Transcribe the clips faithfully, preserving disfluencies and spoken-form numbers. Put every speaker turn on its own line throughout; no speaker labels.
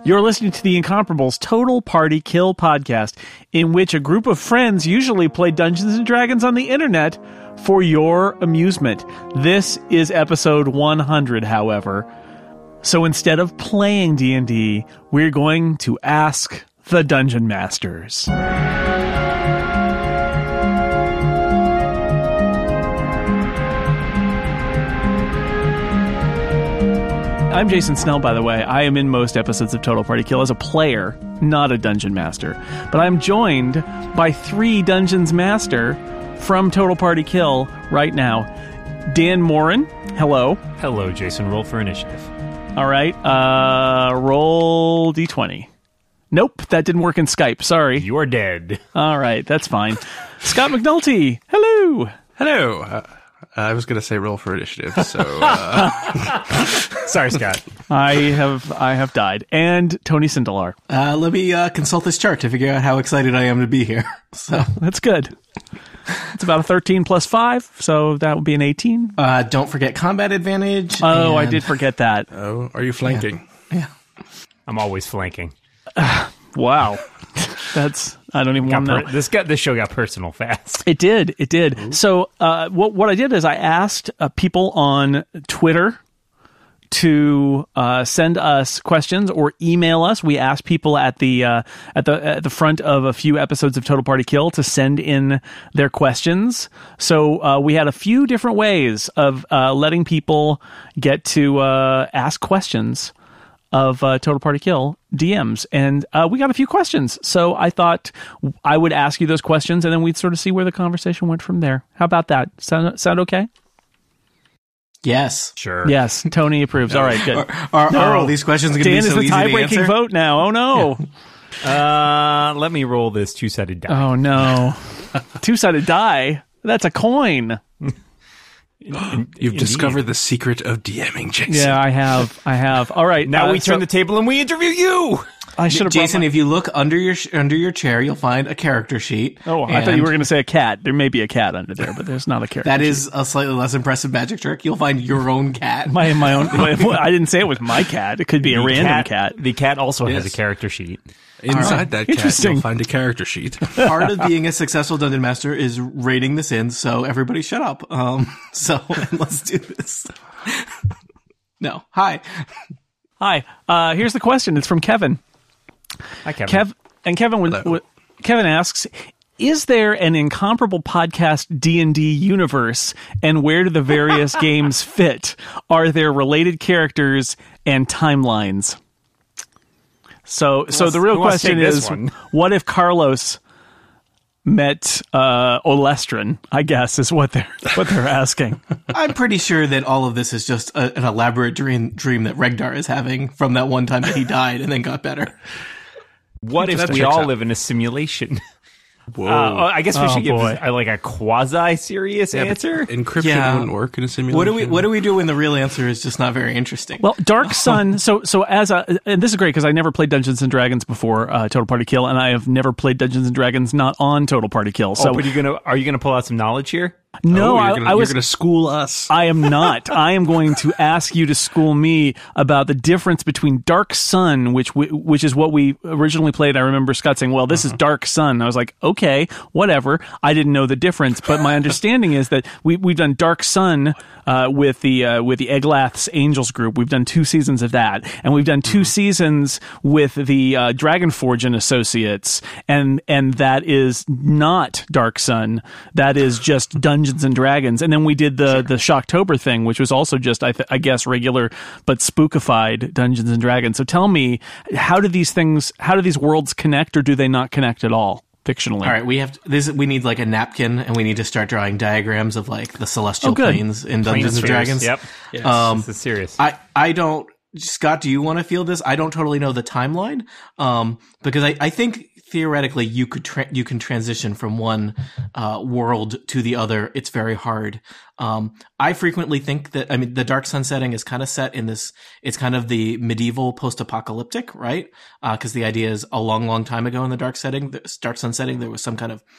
You're listening to the Incomparables Total Party Kill podcast, in which a group of friends usually play Dungeons and Dragons on the internet for your amusement. This is episode one hundred, however. So instead of playing D and D, we're going to ask the Dungeon Masters. I'm Jason Snell, by the way. I am in most episodes of Total Party Kill as a player, not a Dungeon Master. But I'm joined by three Dungeons Master from Total Party Kill right now. Dan Morin, hello.
Hello, Jason. Roll for initiative.
All right. Uh, roll d twenty. Nope, that didn't work in Skype. Sorry.
You're dead.
All right, that's fine. Scott McNulty, hello.
Hello. Uh, I was going to say roll for initiative, so... Uh...
Sorry, Scott.
I have I have died. And Tony Sindelar.
Uh, let me uh, consult this chart to figure out how excited I am to be here. So
that's good. It's about a thirteen plus five, so that would be an eighteen.
Uh, don't forget combat advantage.
Oh,
and...
I did forget that.
Oh, are you flanking?
Yeah. yeah.
I'm always flanking.
Uh, wow. That's... I don't even want to know.
Per- this got this show got personal fast.
It did. It did. Ooh. So uh, what what I did is I asked uh, people on Twitter to uh, send us questions or email us. We asked people at the uh, at the at the front of a few episodes of Total Party Kill to send in their questions. So uh, we had a few different ways of uh, letting people get to uh, ask questions of uh, Total Party Kill D Ms, and uh, we got a few questions. So I thought I would ask you those questions, and then we'd sort of see where the conversation went from there. How about that? Sound sound okay?
Yes.
Sure.
Yes. Tony approves. All right, good.
Are, are,
no.
are all these questions going to be so easy to answer?
Dan is the tie-breaking vote now. Oh, no.
Yeah. Uh, let me roll this two-sided die.
Oh, no. Two-sided die? That's a coin.
You've Indeed. discovered the secret of DMing, Jason.
Yeah, I have. I have. All right.
Now
uh,
we turn
so,
the table and we interview you.
I should have.
Jason,
my...
if you look under your under your chair, you'll find a character sheet.
Oh, I thought you were going to say a cat. There may be a cat under there, but there's not a character.
That
sheet.
is a slightly less impressive magic trick. You'll find your own cat.
My my own. I didn't say it was my cat. It could be
the
a random
cat,
cat.
The cat also
yes.
has a character sheet.
Inside right. that cat, you'll find a character sheet.
Part of being a successful Dungeon Master is rating this in, so everybody shut up. Um, so let's do this. No. Hi.
Hi. Uh, here's the question. It's from Kevin.
Hi, Kevin.
Kev, and Kevin, would, would, Kevin asks, is there an incomparable podcast D and D universe, and where do the various games fit? Are there related characters and timelines? So, so the real question is, what if Carlos met uh, Olestrin? I guess is what they're what they're asking.
I'm pretty sure that all of this is just a, an elaborate dream dream that Regdar is having from that one time that he died and then got better.
What if we all out. live in a simulation? Whoa! Uh, I guess we
oh,
should give
boy.
a, like a quasi-serious
yeah,
answer.
Encryption
yeah.
wouldn't work in a simulation.
What do we What do we do when the real answer is just not very interesting?
Well, Dark Sun. so so as a and this is great because I never played Dungeons and Dragons before uh, Total Party Kill, and I have never played Dungeons and Dragons not on Total Party Kill. So,
oh, but you gonna are you gonna pull out some knowledge here?
No,
oh,
I,
gonna,
I was
going to school us.
I am not. I am going to ask you to school me about the difference between Dark Sun, which we, which is what we originally played. I remember Scott saying, "Well, this uh-huh. is Dark Sun." I was like, "Okay, whatever." I didn't know the difference, but my understanding is that we we've done Dark Sun uh, with the uh, with the Eglath's Angels group. We've done two seasons of that, and we've done two mm-hmm. seasons with the uh, Dragonforge and Associates, and and that is not Dark Sun. That is just Dungeons and Dragons. And then we did the sure. the Shocktober thing, which was also just I, th- I guess regular but spookified Dungeons and Dragons. So tell me, how do these things how do these worlds connect, or do they not connect at all fictionally?
All right, we have to, this we need like a napkin, and we need to start drawing diagrams of like the celestial
oh,
planes in Dungeons and Dragons.
Yep. Yes.
Um
this is serious.
I I don't Scott, do you want to feel this? I don't totally know the timeline. Um because I I think theoretically you could tra- you can transition from one uh, world to the other. It's very hard. Um, I frequently think that, I mean, the Dark Sun setting is kind of set in this, it's kind of the medieval post-apocalyptic, right? Uh, cause the idea is a long, long time ago in the Dark setting, the Dark Sun setting, there was some kind of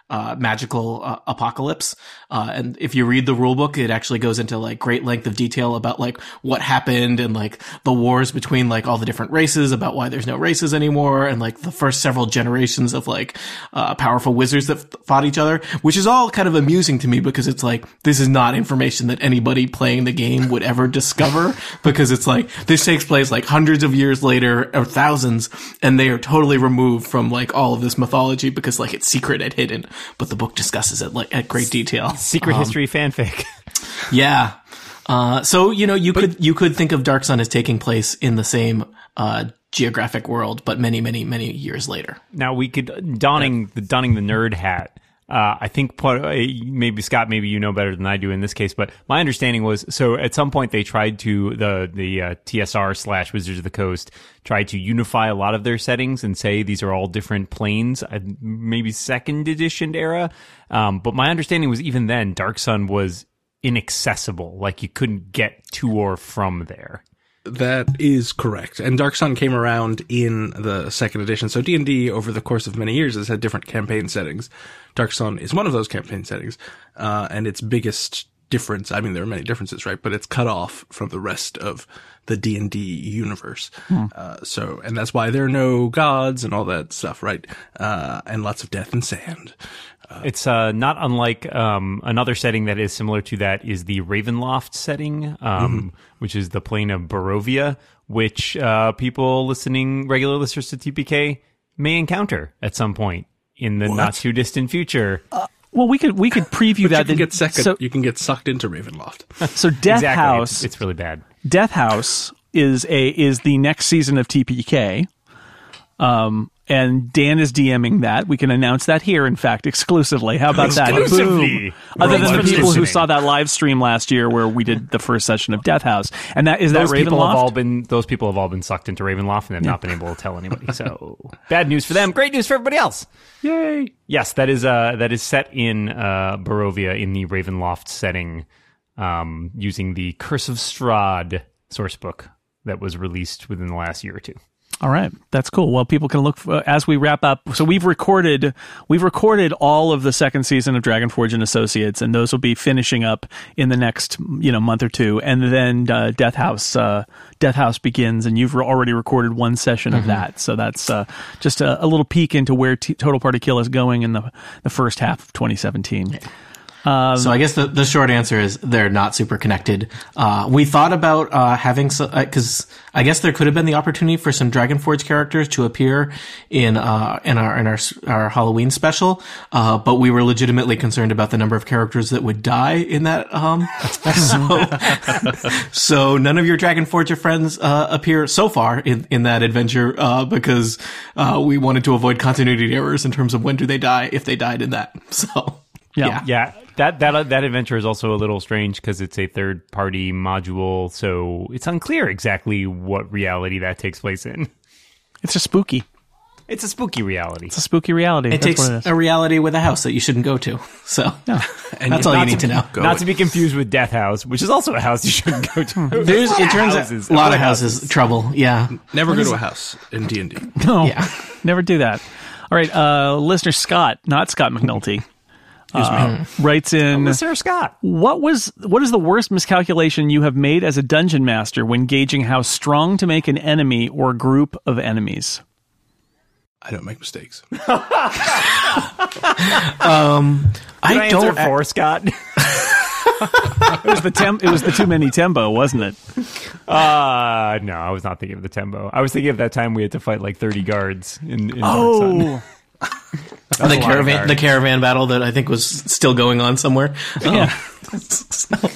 uh, magical uh, apocalypse. Uh, and if you read the rule book, it actually goes into like great length of detail about like what happened and like the wars between like all the different races, about why there's no races anymore, and like the first several generations of like uh, powerful wizards that f- fought each other, which is all kind of amusing to me because it's like this is not information that anybody playing the game would ever discover, because it's like this takes place like hundreds of years later or thousands, and they are totally removed from like all of this mythology because like it's secret and hidden, but the book discusses it like at great detail.
Secret
um,
history fanfic.
Yeah. Uh, so, you know, you but, could, you could think of Dark Sun as taking place in the same, uh, geographic world, but many, many, many years later.
Now we could, donning yeah. the, donning the nerd hat. Uh, I think part, maybe Scott, maybe you know better than I do in this case, but my understanding was, so at some point they tried to, the, the, uh, T S R slash Wizards of the Coast tried to unify a lot of their settings and say these are all different planes, uh, maybe second edition era. Um, but my understanding was even then Dark Sun was inaccessible. Like you couldn't get to or from there.
That is correct. And Dark Sun came around in the second edition. So D and D over the course of many years has had different campaign settings. Dark Sun is one of those campaign settings. Uh, and its biggest difference, I mean, there are many differences, right? But it's cut off from the rest of the D and D universe. Hmm. Uh, so, and that's why there are no gods and all that stuff, right? Uh, and lots of death and sand.
Uh, it's uh, not unlike um, another setting that is similar to that is the Ravenloft setting, um, mm-hmm. which is the plane of Barovia, which uh, people listening, regular listeners to T P K, may encounter at some point in the what? not too distant future.
Uh, well, we could we could preview that.
You can, get second, so, you can get sucked into Ravenloft.
So Death
exactly.
House,
it's, it's really bad.
Death House is a is the next season of T P K. Um. And Dan is DMing that. We can announce that here, in fact, exclusively. How about that? Boom. Other than the people who saw that live stream last year where we did the first session of Death House. And that is
those
that
people
Ravenloft?
Have all been, those people have all been sucked into Ravenloft and have yeah. not been able to tell anybody. So bad news for them. Great news for everybody else.
Yay.
Yes, that is uh, that is set in uh, Barovia in the Ravenloft setting, um, using the Curse of Strahd sourcebook that was released within the last year or two.
All right, that's cool. Well, people can look for, as we wrap up. So we've recorded we've recorded all of the second season of Dragonforge and Associates, and those will be finishing up in the next you know month or two. And then uh, Death House uh, Death House begins, and you've already recorded one session of mm-hmm. that. So that's uh, just a, a little peek into where T- Total Party Kill is going in the the first half of twenty seventeen. Yeah.
Um, so I guess the, the short answer is they're not super connected. Uh, we thought about uh, having some, because uh, I guess there could have been the opportunity for some Dragonforge characters to appear in uh, in our in our our Halloween special, uh, but we were legitimately concerned about the number of characters that would die in that. Um, so, so none of your Dragonforger friends uh, appear so far in in that adventure uh, because uh, we wanted to avoid continuity errors in terms of when do they die if they died in that. So
yeah, yeah. yeah. That that that adventure is also a little strange because it's a third party module, so it's unclear exactly what reality that takes place in.
It's a spooky.
It's a spooky reality.
It's a spooky reality.
It
that's
takes
what it is.
a reality with a house that you shouldn't go to. So
no.
and that's all you need to, to know.
Not with. to be confused with Death House, which is also a house you shouldn't go to.
There's it turns out a lot of houses, houses trouble. Yeah,
never go to a house in D and D.
No,
yeah,
never do that. All right, uh, listener Scott, not Scott McNulty. Uh, writes in
oh, Sarah Scott.
What was what is the worst miscalculation you have made as a dungeon master when gauging how strong to make an enemy or group of enemies?
I don't make mistakes.
um, I,
I
don't
for Scott.
it was the tem- It was the too many tempo, wasn't it?
Uh no, I was not thinking of the tempo. I was thinking of that time we had to fight like thirty guards in. in
oh.
the caravan, the caravan battle that I think was still going on somewhere.
Yeah.
Oh. Scott,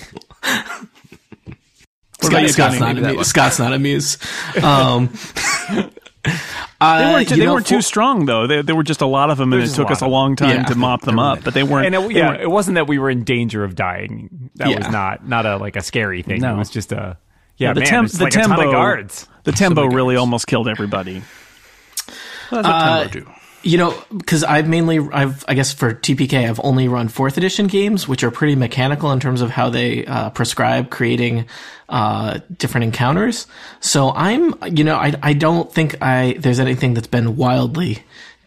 Scott's, not amu- Scott's not amused. Um,
uh, they weren't, they know, weren't for, too strong, though. There, there were just a lot of them, and it took us a long time yeah. to mop them up. But they weren't.
And it, yeah,
weren't,
it wasn't that we were in danger of dying. That
yeah.
was not not a like a scary thing.
No.
It was just a yeah.
yeah the
man,
tem-
it's
the
like
tempo,
a ton of guards.
The tempo so really guards. almost killed everybody.
Well, that's what
uh,
tempo do.
You know, because I've mainly, I've, I guess for T P K, I've only run fourth edition games, which are pretty mechanical in terms of how they uh, prescribe creating uh, different encounters. So I'm, you know, I, I don't think I there's anything that's been wildly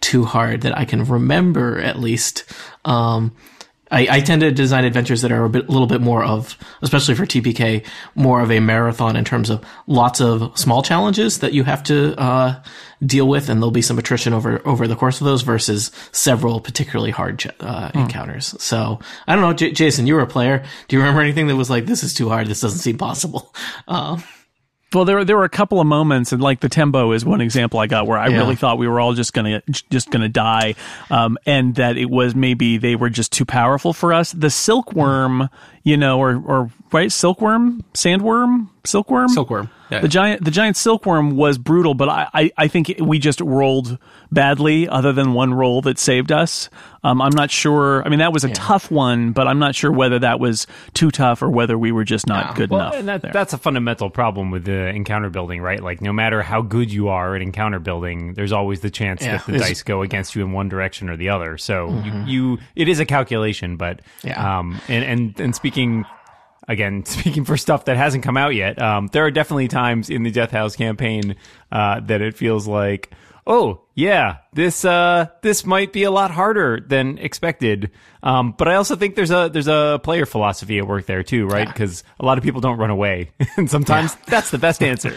too hard that I can remember, at least. Um, I, I tend to design adventures that are a bit, a little bit more of, especially for T P K, more of a marathon in terms of lots of small challenges that you have to uh, deal with, and there'll be some attrition over over the course of those versus several particularly hard uh, mm. encounters. So I don't know, J- Jason, you were a player. Do you remember anything that was like, this is too hard, this doesn't seem possible? Uh,
Well, there there were a couple of moments, and like the Tembo is one example I got where I yeah. really thought we were all just gonna just gonna die, um, and that it was maybe they were just too powerful for us. The silkworm, you know, or or right, silkworm, sandworm, silkworm,
silkworm. Yeah.
The giant the giant silkworm was brutal, but I, I, I think we just rolled badly. Other than one roll that saved us, um, I'm not sure. I mean, that was a yeah. tough one, but I'm not sure whether that was too tough or whether we were just not yeah. good
well,
enough.
And that, that's a fundamental problem with the encounter building, right? Like, no matter how good you are at encounter building, there's always the chance yeah. that the it's, dice go against you in one direction or the other. So mm-hmm. you, you, it is a calculation, but
yeah.
um, and and and speaking. Again, speaking for stuff that hasn't come out yet, um, there are definitely times in the Death House campaign uh, that it feels like, oh, yeah, this uh, this might be a lot harder than expected. Um, but I also think there's a there's a player philosophy at work there too, right? Because yeah. a lot of people don't run away, and sometimes yeah. that's the best answer.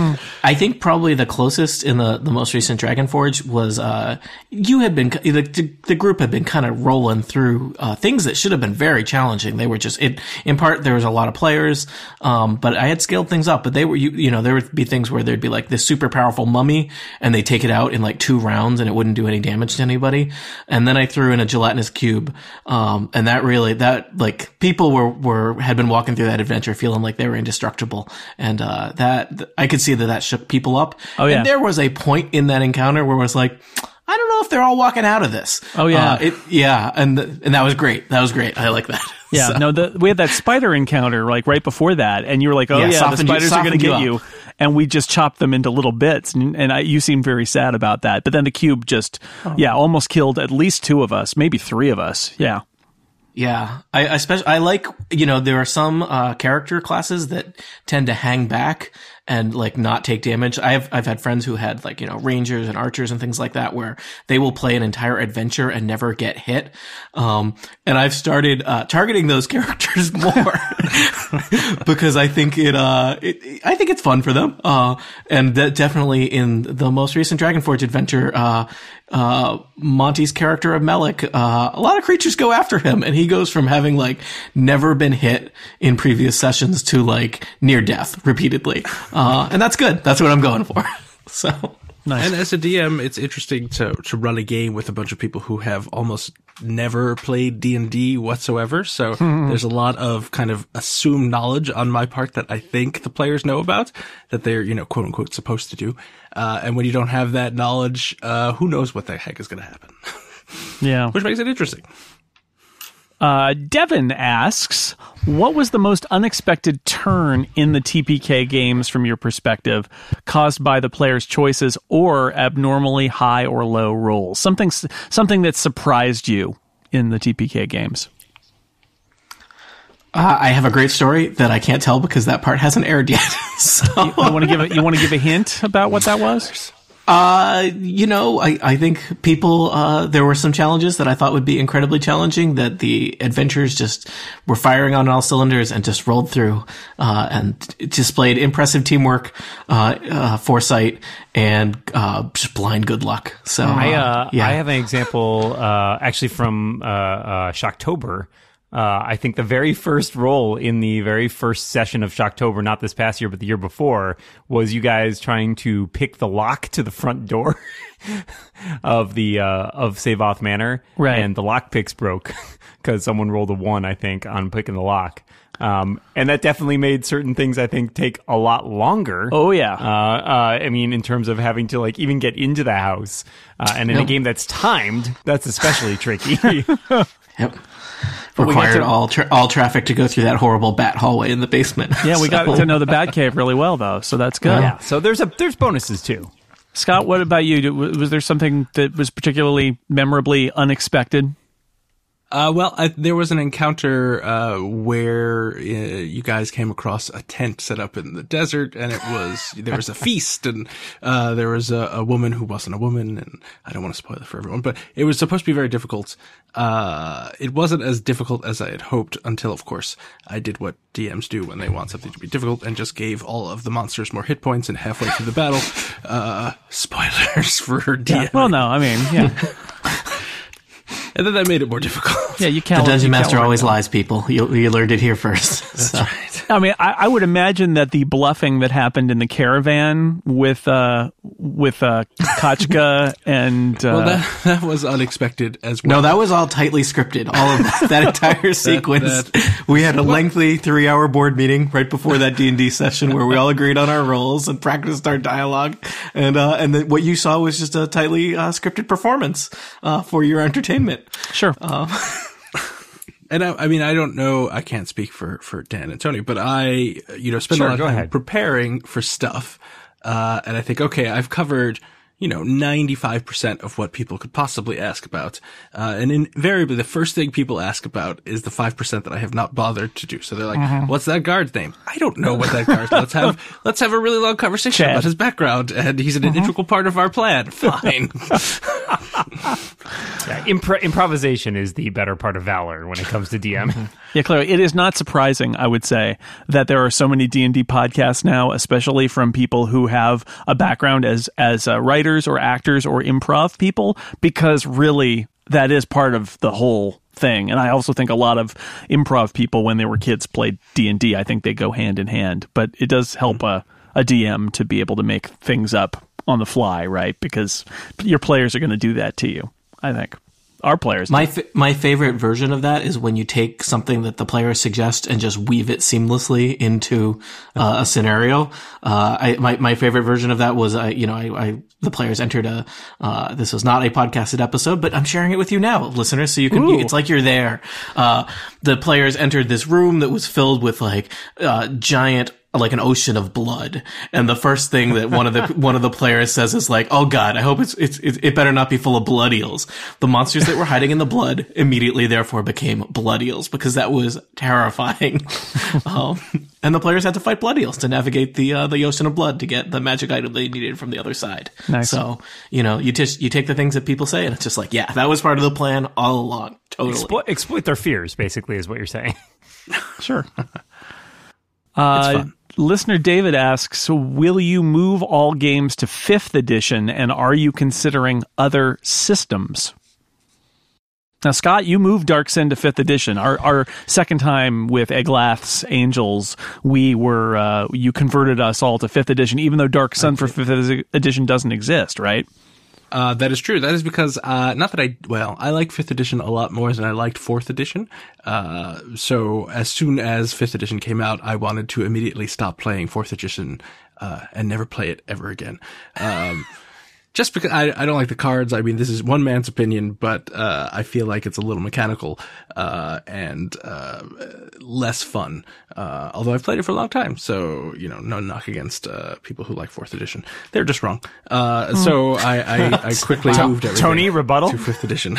I think probably the closest in the, the most recent Dragonforge was uh, you had been the the group had been kind of rolling through uh, things that should have been very challenging. They were just it in part there was a lot of players, um, but I had scaled things up. But they were you you know there would be things where there'd be like this super powerful mummy, and they take it out in like two rounds, and it wouldn't do any damage to anybody. And then I threw in a gelatinous cube. Um, and that really, that, like, people were, were, had been walking through that adventure feeling like they were indestructible. And, uh, that, I could see that that shook people up.
Oh, yeah.
And there was a point in that encounter where it was like, I don't know if they're all walking out of this.
Oh, yeah.
Uh, it, yeah. And, and that was great. That was great. I like that.
Yeah.
So.
No, the, we had that spider encounter, like, right before that. And you were like, oh, yeah, yeah the spiders you, are going to get you. And we just chopped them into little bits. And, and I, you seemed very sad about that. But then the cube just, oh. yeah, almost killed at least two of us, maybe three of us. Yeah.
Yeah, I, I especially, I like, you know, there are some, uh, character classes that tend to hang back and like not take damage. I've, I've had friends who had like, you know, rangers and archers and things like that where they will play an entire adventure and never get hit. Um, and I've started, uh, targeting those characters more because I think it, uh, it, I think it's fun for them. Uh, and that definitely in the most recent Dragonforge adventure, uh, uh, Monty's character of Melik, uh, a lot of creatures go after him, and he goes from having like never been hit in previous sessions to like near death repeatedly. Uh, and that's good. That's what I'm going for. So.
Nice. And as a D M, it's interesting to, to run a game with a bunch of people who have almost never played D and D whatsoever. So mm-hmm. there's a lot of kind of assumed knowledge on my part that I think the players know about that they're, you know, quote unquote supposed to do. Uh, and when you don't have that knowledge, uh, who knows what the heck is going to happen.
Yeah.
Which makes it interesting.
Uh, Devin asks, what was the most unexpected turn in the T P K games from your perspective, caused by the player's choices or abnormally high or low rolls? Something, something that surprised you in the T P K games.
Uh, I have a great story that I can't tell because that part hasn't aired yet. So.
You, you want to give a, you want to give a hint about what that was?
Uh, you know, I, I think people, uh, there were some challenges that I thought would be incredibly challenging that the adventurers just were firing on all cylinders and just rolled through, uh, and displayed impressive teamwork, uh, uh, foresight, and, uh, just blind good luck. So,
I, uh,
yeah.
I have an example, uh, actually from, uh, uh, Shocktober. Uh, I think the very first roll in the very first session of Shocktober, not this past year, but the year before, was you guys trying to pick the lock to the front door of the, uh, of Savoth Manor.
Right.
And the lock picks broke because someone rolled a one, I think, on picking the lock. Um, and that definitely made certain things, I think, take a lot longer.
Oh, yeah.
Uh, uh, I mean, in terms of having to, like, even get into the house. Uh, and in yep. a game that's timed, that's especially tricky.
Yep. Required to, all tra- all traffic to go through that horrible bat hallway in the basement.
Yeah, we so. got to know the bat cave really well, though, so that's good.
Yeah, so there's a there's bonuses too.
Scott, what about you? Was there something that was particularly memorably unexpected?
Uh, well, I, there was an encounter uh, where uh, you guys came across a tent set up in the desert, and it was there was a feast, and uh, there was a, a woman who wasn't a woman, and I don't want to spoil it for everyone, but it was supposed to be very difficult. Uh, it wasn't as difficult as I had hoped until, of course, I did what D Ms do when they want something to be difficult, and just gave all of the monsters more hit points, and halfway through the battle, uh, spoilers for D M.
Yeah, well, no, I mean, yeah.
And then that made it more difficult.
Yeah, you
The
can't.
Dungeon
you
Master
can't
always
work
lies, people. You, you learned it here first.
That's
so.
right.
I mean, I, I would imagine that the bluffing that happened in the caravan with uh, with uh, Kachka and uh,
Well, that, that was unexpected as well.
No, that was all tightly scripted. All of that, that entire sequence.
that-
we had a lengthy three-hour board meeting right before that D and D session where we all agreed on our roles and practiced our dialogue. And uh, and then what you saw was just a tightly uh, scripted performance uh, for your entertainment.
sure.
Uh,
And I, I mean, I don't know, I can't speak for, for Dan and Tony, but I, you know, spend
Sure,
a lot of
go
time
ahead.
preparing for stuff. Uh, and I think, okay, I've covered, you know, ninety-five percent of what people could possibly ask about. Uh, and invariably the first thing people ask about is the five percent that I have not bothered to do. So they're like,
Mm-hmm.
what's that guard's name? I don't know what that guard's, let's have, let's have a really long conversation
Chad.
about his background. And he's an
Mm-hmm.
integral part of our plan. Fine.
Yeah, impro- improvisation is the better part of valor when it comes to D M.
Yeah, clearly, it is not surprising, I would say, that there are so many D and D podcasts now, especially from people who have a background as as uh, writers or actors or improv people, because really that is part of the whole thing. And I also think a lot of improv people, when they were kids, played D and D. I think they go hand in hand, but it does help a, a D M to be able to make things up on the fly, right? Because your players are going to do that to you, I think. Our players.
My fa- my favorite version of that is when you take something that the players suggest and just weave it seamlessly into uh, a scenario. Uh, I, my my favorite version of that was I you know I, I the players entered a uh, this was not a podcasted episode, but I'm sharing it with you now, listeners, so you can.
Ooh.
It's like you're there. Uh, the players entered this room that was filled with like uh, giant. Like an ocean of blood, and the first thing that one of the one of the players says is like, "Oh God, I hope it's it's it better not be full of blood eels." The monsters that were hiding in the blood immediately, therefore, became blood eels because that was terrifying. um, and the players had to fight blood eels to navigate the uh, the ocean of blood to get the magic item they needed from the other side.
Nice.
So you know, you just you take the things that people say, and it's just like, yeah, that was part of the plan all along. Totally.
Exploit, exploit their fears, basically, is what you're saying.
Sure. Uh,
fun.
Listener David asks, will you move all games to fifth edition, and are you considering other systems? Now, Scott, you moved Dark Sin to fifth edition. Our our second time with Eglath's Angels, we were uh, you converted us all to fifth edition, even though Dark Sun for fifth edition doesn't exist, right?
Uh, that is true. That is because, uh, not that I, well, I like fifth edition a lot more than I liked fourth edition. Uh, so as soon as fifth edition came out, I wanted to immediately stop playing fourth edition, uh, and never play it ever again. Um, just because I, I don't like the cards. I mean, this is one man's opinion, but, uh, I feel like it's a little mechanical, uh, and, uh, less fun. Uh, although I've played it for a long time. So, you know, no knock against, uh, people who like fourth edition. They're just wrong. Uh, so I, I, I quickly moved everything
Tony, rebuttal?
to fifth edition.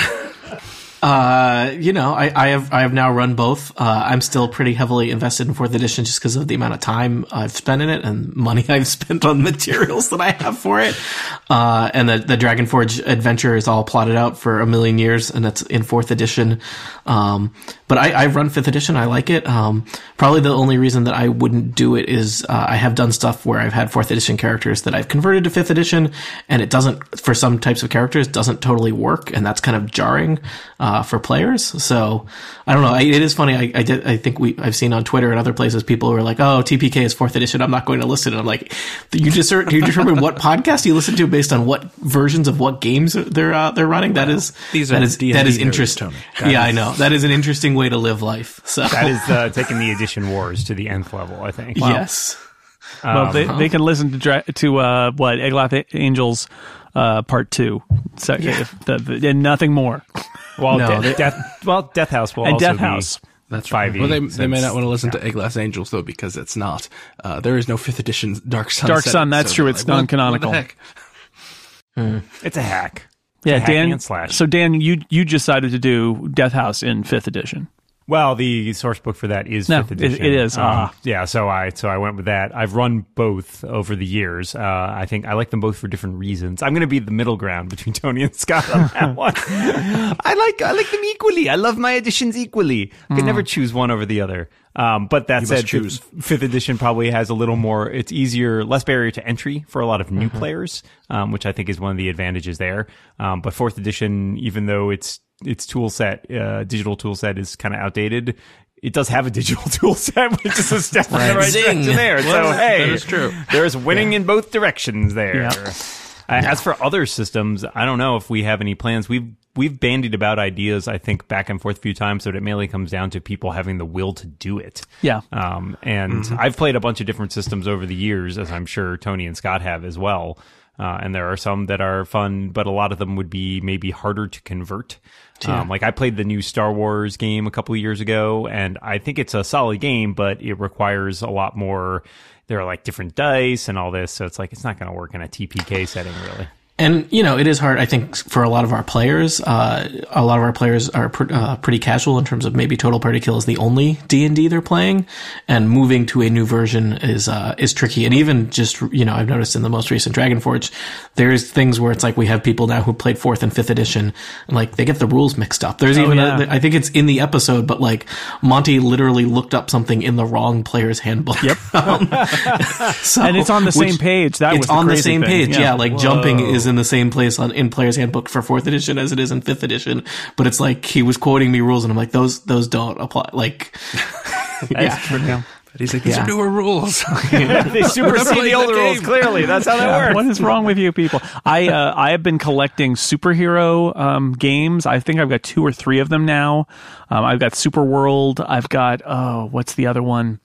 Uh, you know, I, I have I have now run both. Uh, I'm still pretty heavily invested in fourth edition just because of the amount of time I've spent in it and money I've spent on materials that I have for it. Uh, and the the Dragonforge adventure is all plotted out for a million years, and it's in fourth edition. Um, but I, I've run fifth edition. I like it. Um, probably the only reason that I wouldn't do it is uh, I have done stuff where I've had fourth edition characters that I've converted to fifth edition, and it doesn't, for some types of characters, doesn't totally work, and that's kind of jarring. Uh, for players. So I don't know. I, it is funny. I, I did, I think we, I've seen on Twitter and other places, people who are like, oh, T P K is fourth edition. I'm not going to listen. And I'm like, you just, do you determine what podcast you listen to based on what versions of what games they're, uh, they're running? That is,
These
that
are
is,
D and D
that is
nerds,
interesting.
Tony.
Yeah,
That
I
is-
know. That is an interesting way to live life. So
That is uh, taking the edition wars to the nth level, I think.
yes.
Well, they, they can listen to dra- to uh, what Eglath Angels uh, Part Two, so, if the, the, and nothing more.
Well,
No,
De-
they-
Death, well, Death House will
And
also
Death
be
House.
That's
five
right.
E.
Well, they, they may
since-
not want to listen
yeah.
to Eglass Angels though, because it's not. Uh, there is no fifth edition Dark Sun.
Dark
setting,
Sun, that's
so
true,
they're
it's
like, what-
non-canonical.
What the heck?
It's a hack.
Yeah,
hack
Dan.
and slash.
So Dan, you you decided to do Death House in fifth edition.
Well, the source book for that is
No,
fifth edition.
it- it is.
Um,
Ah.
yeah, so I so I went with that. I've run both over the years. Uh, I think I like them both for different reasons. I'm going to be the middle ground between Tony and Scott on that one. I like I like them equally. I love my editions equally. I could
Mm.
never choose one over the other. Um, but that
You
said,
must choose.
fifth, fifth edition probably has a little more. It's easier, less barrier to entry for a lot of new
Mm-hmm.
players, um, which I think is one of the advantages there. Um, but fourth edition, even though its its tool set, uh, digital tool set is kind of outdated, it does have a digital tool set, which is a step in the right
Zing.
direction there. So,
Well,
hey,
that is true.
there's winning in both directions there.
Yeah.
Uh, As for other systems, I don't know if we have any plans. We've we've bandied about ideas, I think, back and forth a few times, so it mainly comes down to people having the will to do it.
Yeah.
Um, and I've played a bunch of different systems over the years, as I'm sure Tony and Scott have as well. Uh, and there are some that are fun, but a lot of them would be maybe harder to convert. Um, like I played the new Star Wars game a couple of years ago, and I think it's a solid game, but it requires a lot more. There are like different dice and all this, so it's like it's not going to work in a T P K setting, really.
And, you know, it is hard, I think, for a lot of our players. Uh, a lot of our players are pr- uh, pretty casual in terms of maybe Total Party Kill is the only D and D they're playing. And moving to a new version is, uh, is tricky. And even just, you know, I've noticed in the most recent Dragonforge, there's things where it's like we have people now who played fourth and fifth edition, and like they get the rules mixed up. There's
Oh,
even,
yeah.
a, I think it's in the episode, but like Monty literally looked up something in the wrong player's handbook. Yep. um, so,
And it's on the same
which-
page. That was
it's
the
on the
crazy
same
thing.
page. Yeah, like jumping is in the same place on in Player's Handbook for fourth edition as it is in fifth edition. But it's like he was quoting me rules, and I'm like, those those don't apply. Like, yeah.
Yeah.
But he's like, these
Yeah.
are newer rules.
They supersede
playing
the
the
older
game.
rules, clearly. That's how that works.
What is wrong with you people? I uh, I have been collecting superhero um, games. I think I've got two or three of them now. Um, I've got Super World. I've got oh, what's the other one?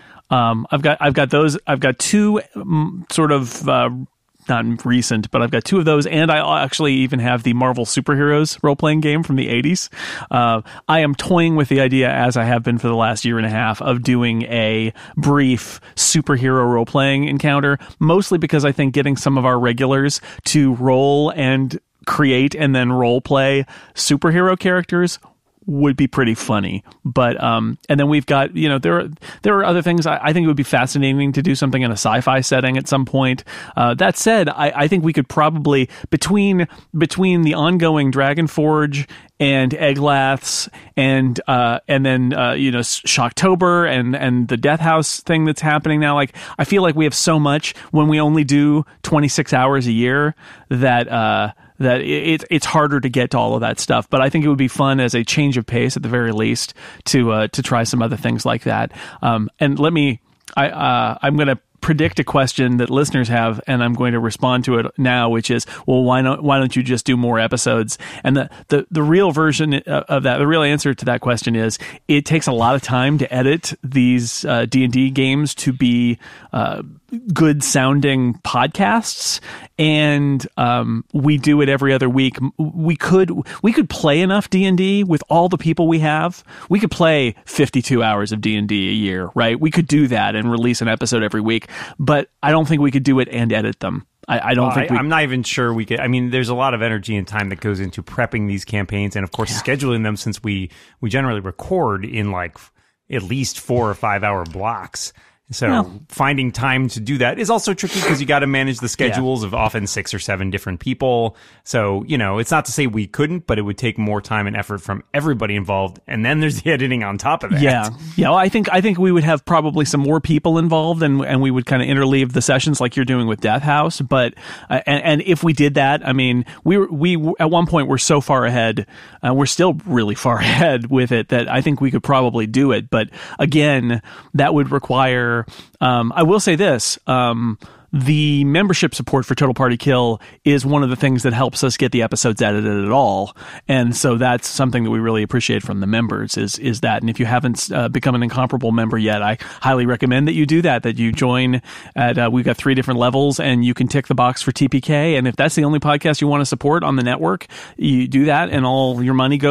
Um, I've got I've got those. I've got two um, sort of. Uh, not recent, but I've got two of those, and I actually even have the Marvel Superheroes role-playing game from the eighties. Uh, I am toying with the idea, as I have been for the last year and a half, of doing a brief superhero role-playing encounter, mostly because I think getting some of our regulars to roll and create and then role-play superhero characters would be pretty funny. But um and then we've got, you know, there are there are other things. I, I think it would be fascinating to do something in a sci-fi setting at some point. Uh that said, I, I think we could probably between between the ongoing Dragonforge and Egglaths and uh and then uh you know Shocktober and and the Death House thing that's happening now, like I feel like we have so much when we only do twenty-six hours a year that uh that it, it's harder to get to all of that stuff. But I think it would be fun as a change of pace at the very least to uh, to try some other things like that. Um, and let me, I uh, I'm going to predict a question that listeners have, and I'm going to respond to it now, which is, well, why not? Why don't you just do more episodes? And the the the real version of that, the real answer to that question is, it takes a lot of time to edit these uh, D and D games to be uh, good sounding podcasts, and um, we do it every other week. We could we could play enough D and D with all the people we have. We could play fifty-two hours of D and D a year, right? We could do that and release an episode every week, but I don't think we could do it and edit them. I, I don't
Well,
think
I,
we
I'm not even sure we could. I mean, there's a lot of energy and time that goes into prepping these campaigns, and of course, scheduling them, since we we generally record in like f- at least four or five hour blocks. So
Well-
finding time to do that is also tricky because you got to manage the schedules of often six or seven different people. So, you know, it's not to say we couldn't, but it would take more time and effort from everybody involved. And then there's the editing on top of that.
Yeah, yeah. Well, I think I think we would have probably some more people involved, and and we would kind of interleave the sessions like you're doing with Death House. But uh, and, and if we did that, I mean, we were, we at one point we're so far ahead, uh, we're still really far ahead with it that I think we could probably do it. But again, that would require. Um, I will say this. Um, The membership support for Total Party Kill is one of the things that helps us get the episodes edited at all, and so that's something that we really appreciate from the members. Is is that? And if you haven't uh, become an incomparable member yet, I highly recommend that you do that. That you join at uh, we've got three different levels, and you can tick the box for T P K. And if that's the only podcast you want to support on the network, you do that, and all your money goes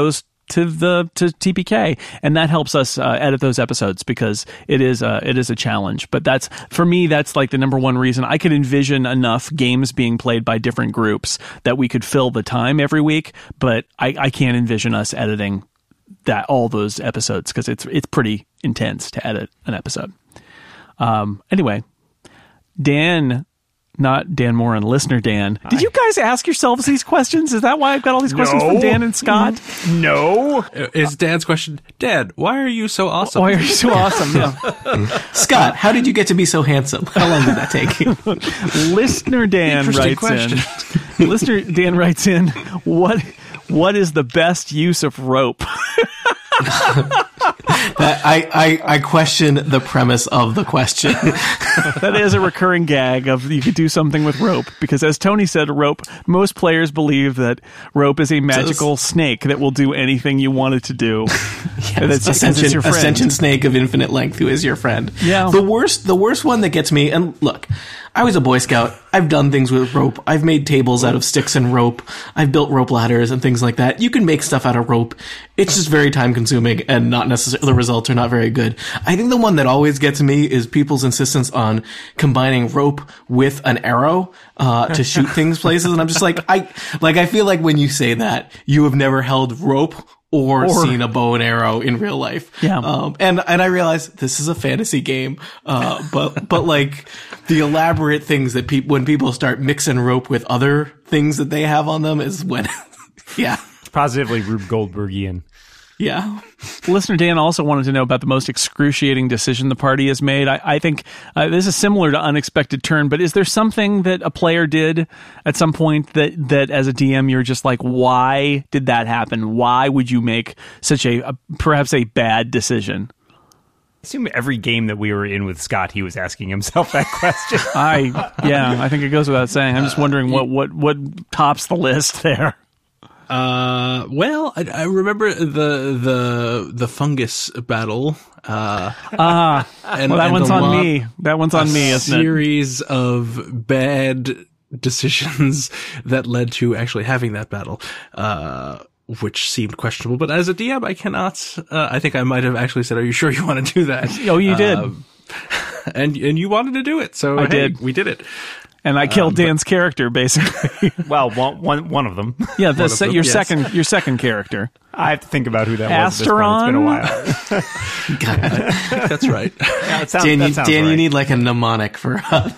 to the to T P K, and that helps us uh, edit those episodes because it is uh, it is a challenge. But that's for me, that's like the number one reason. I could envision enough games being played by different groups that we could fill the time every week, but I, I can't envision us editing that all those episodes because it's it's pretty intense to edit an episode. Um, anyway, Dan. Not Dan Moran, listener Dan. Did you guys ask yourselves these questions? Is that why I've got all these questions
No.
from Dan and Scott?
No.
Is Dan's question, Dad, why are you so awesome?
Why are you so awesome? Yeah.
Scott, how did you get to be so handsome? How long did that take you?
Listener Dan
Interesting
writes
question.
in. Listener Dan writes in, what what is the best use of rope?
That, I, I, I question the premise of the question.
That is a recurring gag of you could do something with rope because, as Tony said, rope. Most players believe that rope is a magical snake that will do anything you want it to do.
Yes,
a
ascension, ascension snake of infinite length who is your friend.
Yeah.
The worst, the worst one that gets me, and look, I was a Boy Scout. I've done things with rope. I've made tables out of sticks and rope. I've built rope ladders and things like that. You can make stuff out of rope. It's just very time consuming and not necessarily, the results are not very good. I think the one that always gets me is people's insistence on combining rope with an arrow, uh, to shoot things places. And I'm just like, I, like, I feel like when you say that, you have never held rope Or, or seen a bow and arrow in real life.
Yeah.
Um, and, and I realize this is a fantasy game. Uh, but, but like the elaborate things that people, when people start mixing rope with other things that they have on them is when, yeah.
It's positively Rube Goldbergian.
Yeah.
Listener Dan also wanted to know about the most excruciating decision the party has made. I, I think uh, this is similar to Unexpected Turn, but is there something that a player did at some point that, that as a D M you're just like, why did that happen? Why would you make such a, a perhaps a bad decision?
I assume every game that we were in with Scott, he was asking himself that question.
I yeah, I think it goes without saying. I'm just wondering what what what tops the list there.
Uh, well, I, I remember the the the fungus battle. Uh,
Ah,
and,
well, that
and
one's
a
on
lot-
me. That one's on
a
me, isn't it?
series of bad decisions that led to actually having that battle, uh, which seemed questionable. But as a D M, I cannot. Uh, I think I might have actually said, "Are you sure you want to do that?"
Oh, you did.
Um, and and you wanted to do it, so
I
hey,
did.
we did it.
And I killed Dan's character, basically.
Well, one, one, one of them.
Yeah, the,
of
se-
them,
your
yes.
second your second character.
I have to think about who that was. At this point. It's been a while.
God.
That's right.
Yeah, it sounds,
Dan,
that
you,
sounds
Dan
right.
you need like a mnemonic for, uh,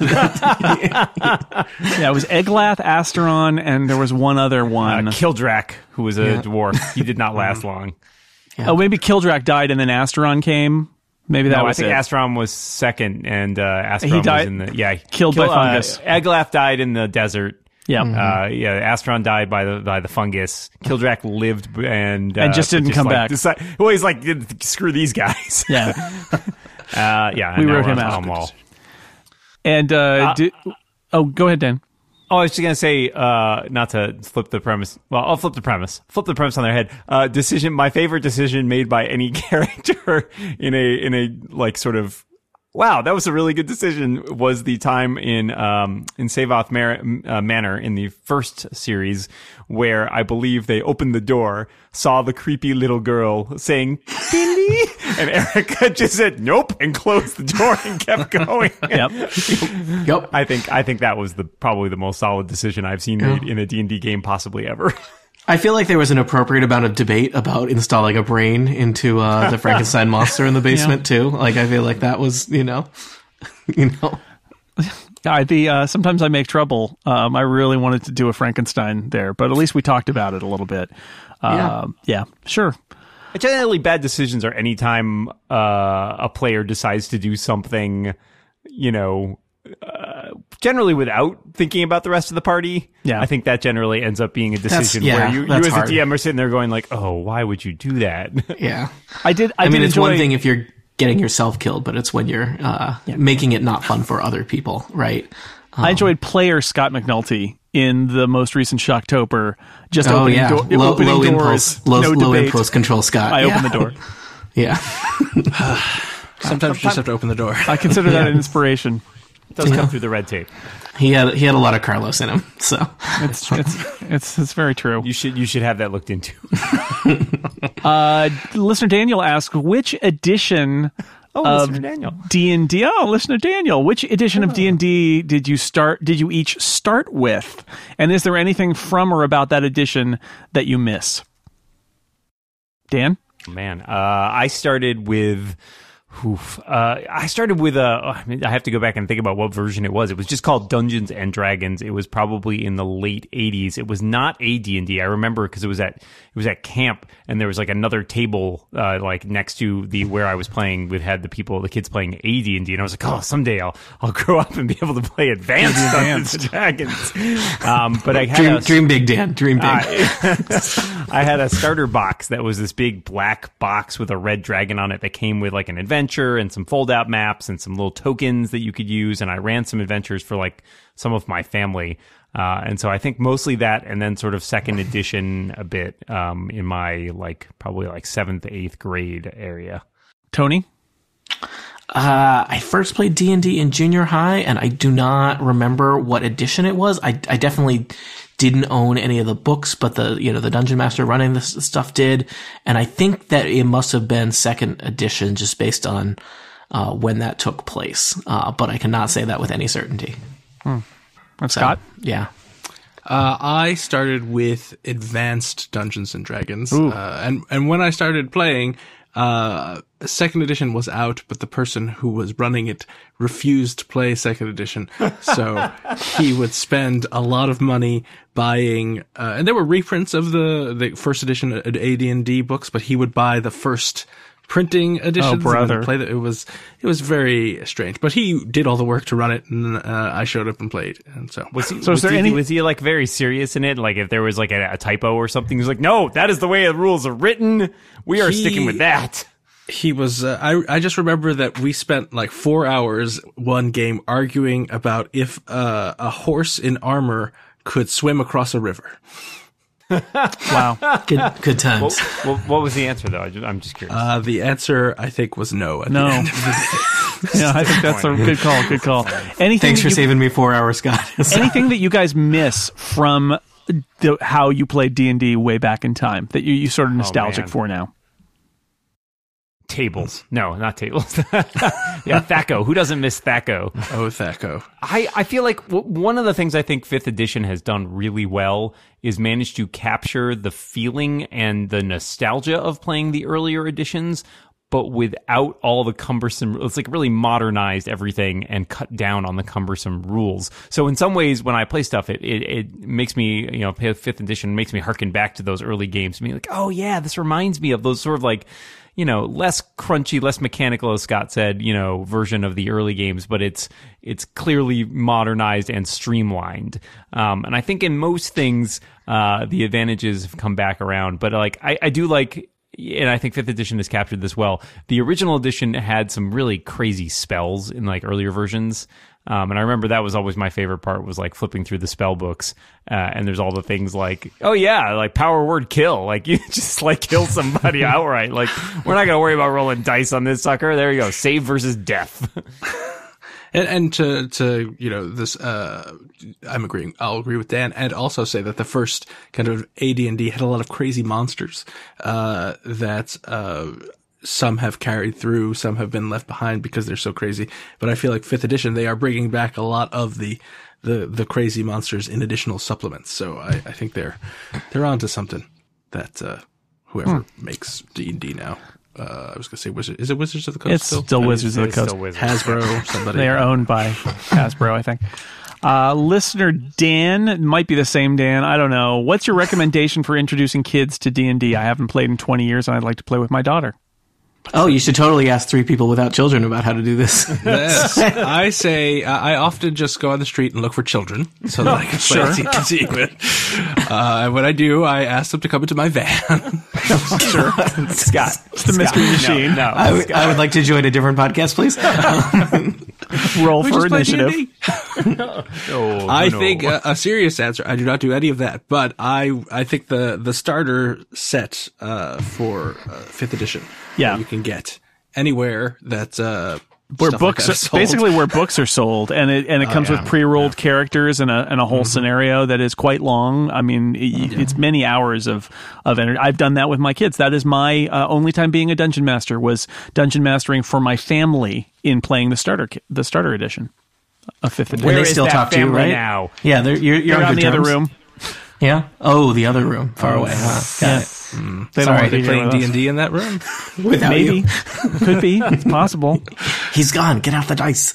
Yeah, it was Eglath, Asteron, and there was one other
Uh,
one.
Kildrak, who was a
Yeah.
dwarf. He did not last long.
Oh, maybe Kildrak died and then Asteron came. Maybe that
No, I
was
think
it.
Astron was second, and uh, Astron
He died-
was in the yeah
killed by fungus.
Uh, Eglath died in the desert.
yeah.
Uh, yeah, Astron died by the by the fungus. Kildrak lived and uh,
And just didn't come
like,
back.
Decide, well, he's like, screw these guys.
yeah.
Uh, yeah,
We
and now
wrote
we're
him
on
out.
Tom Wall.
And, uh, do, oh, go ahead, Dan.
Oh, I was just gonna say, uh, not to flip the premise. Well, I'll flip the premise. Flip the premise on their head. Uh, decision. My favorite decision made by any character in a in a like sort of. Wow, that was a really good decision. Was the time in um in Savoth Mar- uh, Manor in the first series where I believe they opened the door, saw the creepy little girl saying "Billy," and Erica just said nope and closed the door and kept going.
Yep.
Yep.
I think I think that was the probably the most solid decision I've seen made in a D and D game possibly ever.
I feel like there was an appropriate amount of debate about installing a brain into uh, the Frankenstein monster in the basement too. Like I feel like that was, you know, you know.
I the uh, sometimes I make trouble. Um, I really wanted to do a Frankenstein there, but at least we talked about it a little bit.
Yeah.
Um, yeah, sure.
Generally, bad decisions are anytime uh, a player decides to do something, you know, uh, generally without thinking about the rest of the party.
Yeah.
I think that generally ends up being a decision
yeah,
where you, you
that's
as
hard.
a D M are sitting there going like, oh, why would you do that?
Yeah.
I did. I,
I, mean,
did
it's
enjoy,
one thing if you're getting yourself killed, but it's when you're uh, making it not fun for other people, right? Um,
I enjoyed player Scott McNulty in the most recent Shocktober. Just
oh
opening,
yeah,
door,
low,
opening
low
doors,
impulse, low,
no
low
debate.
impulse control, Scott.
I
yeah.
opened the door.
Yeah.
Sometimes you just have to open the door.
I consider that an inspiration.
It does
Yeah.
come through the red tape.
He had he had a lot of Carlos in him, so
It's it's it's, it's very true.
You should you should have that looked into.
Uh, listener Daniel asks, which edition
Oh,
of
listener Daniel.
D and D? Oh, listener Daniel, which edition of D and D did you start? Did you each start with? And is there anything from or about that edition that you miss? Dan?
Man, uh, I started with. Oof, uh, I started with a. I mean, I have to go back and think about what version it was. It was just called Dungeons and Dragons. It was probably in the late eighties. It was not a D and D. I remember because it was at it was at camp, and there was like another table uh, like next to the where I was playing with had the people the kids playing a D and D, and I was like, oh, someday I'll I'll grow up and be able to play advanced Dungeons and Dragons. Um, but I had
dream,
a,
dream big, Dan. Dream big.
I, I had a starter box that was this big black box with a red dragon on it that came with like an adventure and some fold-out maps and some little tokens that you could use, and I ran some adventures for like some of my family. Uh, and so I think mostly that, and then sort of second edition a bit um, in my like probably like seventh, eighth grade area.
Tony?
Uh, I first played D and D in junior high, and I do not remember what edition it was. I, I definitely didn't own any of the books, but the, you know, the Dungeon Master running this stuff did. And I think that it must have been second edition just based on, uh, when that took place. Uh, but I cannot say that with any certainty.
Hmm. And
So,
Scott?
yeah.
Uh, I started with Advanced Dungeons and Dragons, uh, and and when I started playing, uh, second edition was out, but the person who was running it refused to play second edition, so he would spend a lot of money buying, uh, and there were reprints of the the first edition A D and D books, but he would buy the first printing editions.
Oh, brother.
And play the, it was it was very strange, but he did all the work to run it, and uh, I showed up and played, and so.
Was he,
So is
was
there
he,
any-
was he like very serious in it? Like if there was like a, a typo or something, he was like, no, that is the way the rules are written. We are
He-
sticking with that.
He was, uh, I, I just remember that we spent like four hours one game arguing about if, uh, a horse in armor could swim across a river.
Wow.
Good, good times.
What, what was the answer though? I just, I'm just curious.
Uh, the answer, I think, was no. At
No.
The end of the day.
Yeah, I think that's a good call. Good call. Anything
Thanks
that
for
you-
saving me four hours, Scott.
anything that you guys miss from the, how you played D and D way back in time that you, you sort of nostalgic
man.
for now?
Tables. No, not tables. Yeah, Thaco. Who doesn't miss Thaco?
Oh, Thaco.
I, I feel like w- one of the things I think fifth edition has done really well is managed to capture the feeling and the nostalgia of playing the earlier editions, but without all the cumbersome, it's like really modernized everything and cut down on the cumbersome rules. So in some ways, when I play stuff, it, it, it makes me, you know, fifth edition makes me harken back to those early games. I mean, like, oh yeah, this reminds me of those sort of like, you know, less crunchy, less mechanical, as Scott said, you know, version of the early games, but it's it's clearly modernized and streamlined. Um, and I think in most things, uh, the advantages have come back around. But like, I, I do like, and I think fifth edition has captured this well. The original edition had some really crazy spells in like earlier versions. Um, and I remember that was always my favorite part, was like flipping through the spell books. Uh, and there's all the things like, oh yeah, like power word kill. Like you just like kill somebody outright. Like we're not going to worry about rolling dice on this sucker. There you go. Save versus death.
And, and to, to, you know, this, uh, I'm agreeing, I'll agree with Dan, and also say that the first kind of A D and D had a lot of crazy monsters, uh, that, uh, some have carried through, some have been left behind because they're so crazy. But I feel like fifth edition, they are bringing back a lot of the, the, the crazy monsters in additional supplements. So I, I think they're, they're onto something that, uh, whoever
Hmm.
makes D and D now. Uh, I was gonna say Wizard. Is it Wizards of the Coast?
It's
still,
still
I mean,
Wizards of the
It's
Coast.
still Wizards.
Hasbro. Somebody.
They are owned by Hasbro, I think. Uh, listener Dan, it might be the same Dan, I don't know. What's your recommendation for introducing kids to D and D? I haven't played in twenty years, and I'd like to play with my daughter.
Oh, you should totally ask three people without children about how to do this.
Yes. I say uh, I often just go on the street and look for children so that I can play D and D with. Uh, and when I do, I ask them to come into my van.
Sure. Scott.
It's the Mystery
No,
Machine.
No.
I, w- I would like to join a different podcast, please.
Roll
We
for
just play
initiative.
D and D.
Oh,
I
no.
think uh, a serious answer. I do not do any of that, but I I think the the starter set uh, for uh, fifth edition,
Yeah.
that you can get anywhere that uh,
where
stuff
books
like that
are,
is sold.
basically where books are sold, and it and it comes
yeah.
with pre-rolled characters and a and a whole
Mm-hmm.
scenario that is quite long. I mean, it, it's many hours of of energy. I've done that with my kids. That is my uh, only time being a dungeon master, was dungeon mastering for my family in playing the starter ki- the starter edition of fifth edition.
And
Where
they
is
still
that
talk to you,
family
right?
now?
Yeah, they're, you're, you're
They're
on
on
good
the other
terms.
room.
Yeah. Oh, the other room, far away. Huh? Got it.
They don't
Sorry,
want to
they're
be
playing
here
D
with
and
us.
D in that room.
Without
Maybe
you.
could be. It's possible.
He's gone. Get out the dice.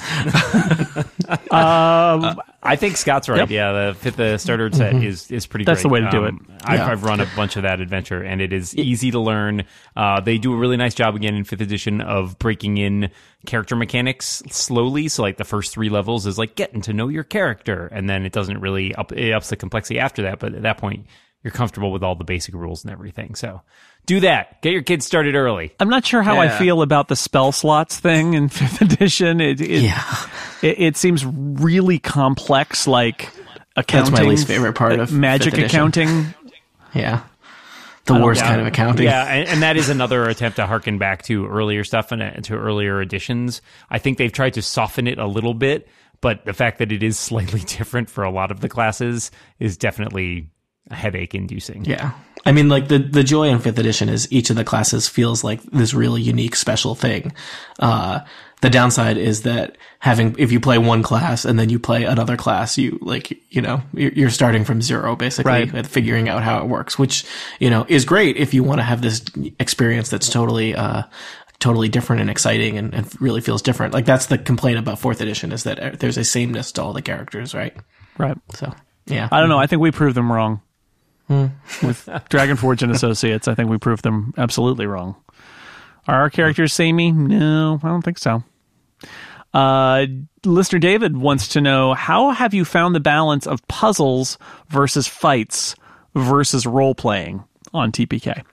Um,
I think Scott's right.
Yep.
Yeah, the fifth the starter set is is pretty.
That's
great.
the way to do it.
I've,
Yeah.
I've run a bunch of that adventure, and it is easy to learn. Uh, they do a really nice job again in fifth edition of breaking in character mechanics slowly. So, like the first three levels is like getting to know your character, and then it doesn't really up it ups the complexity after that. But at that point, you're comfortable with all the basic rules and everything. So, do that. Get your kids started early.
I'm not sure how I
Yeah.
feel about the spell slots thing in fifth edition. It it,
Yeah.
it it seems really complex, like accounting.
That's my least favorite part
uh,
of
magic
fifth edition.
accounting.
Yeah. The worst
Yeah.
kind of accounting.
Yeah, and, and that is another attempt to harken back to earlier stuff and uh, to earlier editions. I think they've tried to soften it a little bit, but the fact that it is slightly different for a lot of the classes is definitely headache inducing.
Yeah. I mean, like, the, the joy in fifth edition is each of the classes feels like this really unique, special thing. Uh, the downside is that having, if you play one class and then you play another class, you, like, you know, you're, you're starting from zero, basically,
Right.
and figuring out how it works, which, you know, is great if you want to have this experience that's totally, uh, totally different and exciting and, and really feels different. Like, that's the complaint about fourth edition, is that there's a sameness to all the characters, right?
Right.
So, yeah.
I don't know. I think we proved them wrong. With Dragonforge and Associates, I think we proved them absolutely wrong. Are our characters samey? No, I don't think so. Uh, listener David wants to know, how have you found the balance of puzzles versus fights versus role-playing on T P K?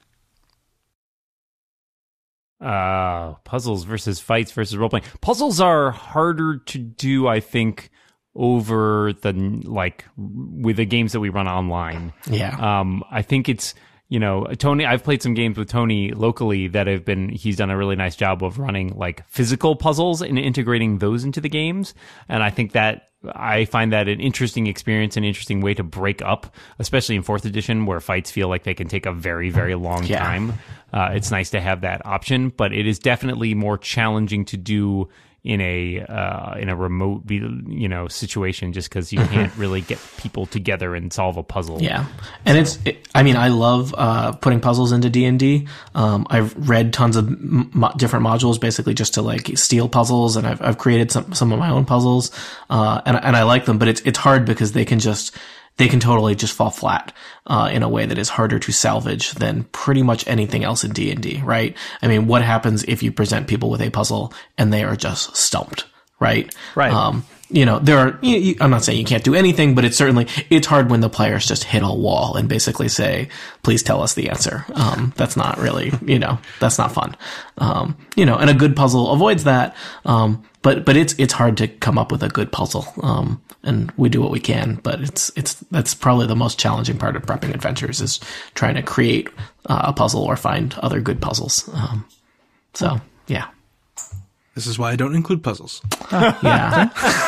Uh, puzzles versus fights versus role playing. Puzzles are harder to do, I think, over the like with the games that we run online.
Yeah.
Um, I think it's, you know, Tony, I've played some games with Tony locally that have been, he's done a really nice job of running like physical puzzles and integrating those into the games. And I think that I find that an interesting experience, an interesting way to break up, especially in fourth edition where fights feel like they can take a very, very long
Yeah.
time. Uh, it's nice to have that option, but it is definitely more challenging to do in a uh, in a remote, you know, situation, just because you can't really get people together and solve a puzzle.
Yeah. And it's, it, I mean, I love, uh, putting puzzles into D and D. Um, I've read tons of m- mo- different modules basically just to like steal puzzles, and I've, I've created some, some of my own puzzles. Uh, and, and I like them, but it's, it's hard because they can just, they can totally just fall flat, uh, in a way that is harder to salvage than pretty much anything else in D and D, right? I mean, what happens if you present people with a puzzle and they are just stumped, right?
Right.
Um, you know, there are, you, you, I'm not saying you can't do anything, but it's certainly, it's hard when the players just hit a wall and basically say, please tell us the answer. Um, that's not really, you know, that's not fun. Um, you know, and a good puzzle avoids that. Um, but, but it's, it's hard to come up with a good puzzle. Um, and we do what we can, but it's, it's, that's probably the most challenging part of prepping adventures, is trying to create uh, a puzzle or find other good puzzles. Um, so yeah.
This is why I don't include puzzles.
Yeah.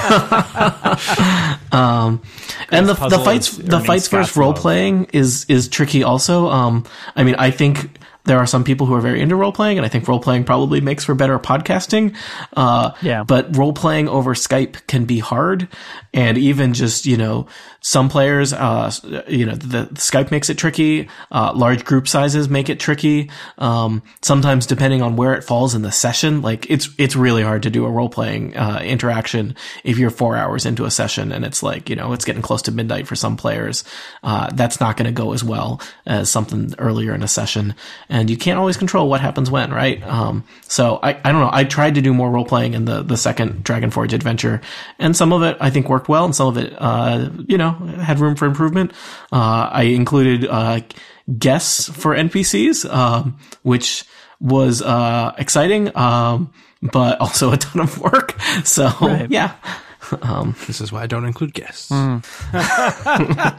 um, and the the
puzzle
fights
is
the
earning
fights
Scott's
versus role
love.
playing is is tricky also. Um, I mean, I think there are some people who are very into role playing, and I think role playing probably makes for better podcasting. Uh,
Yeah.
but role playing over Skype can be hard, and even just, you know, some players, uh, you know, the, the Skype makes it tricky. Uh, large group sizes make it tricky. Um, sometimes depending on where it falls in the session, like it's, it's really hard to do a role playing, uh, interaction if you're four hours into a session and it's like, you know, it's getting close to midnight for some players. Uh, that's not going to go as well as something earlier in a session. And you can't always control what happens when, right? Um, so I, I don't know. I tried to do more role playing in the, the second Dragonforge adventure, and some of it I think worked well, and some of it, uh, you know, had room for improvement. Uh, I included, uh, guests for N P Cs, um, which was, uh, exciting, um, but also a ton of work. So
Right.
yeah. Um,
This is why I don't include guests.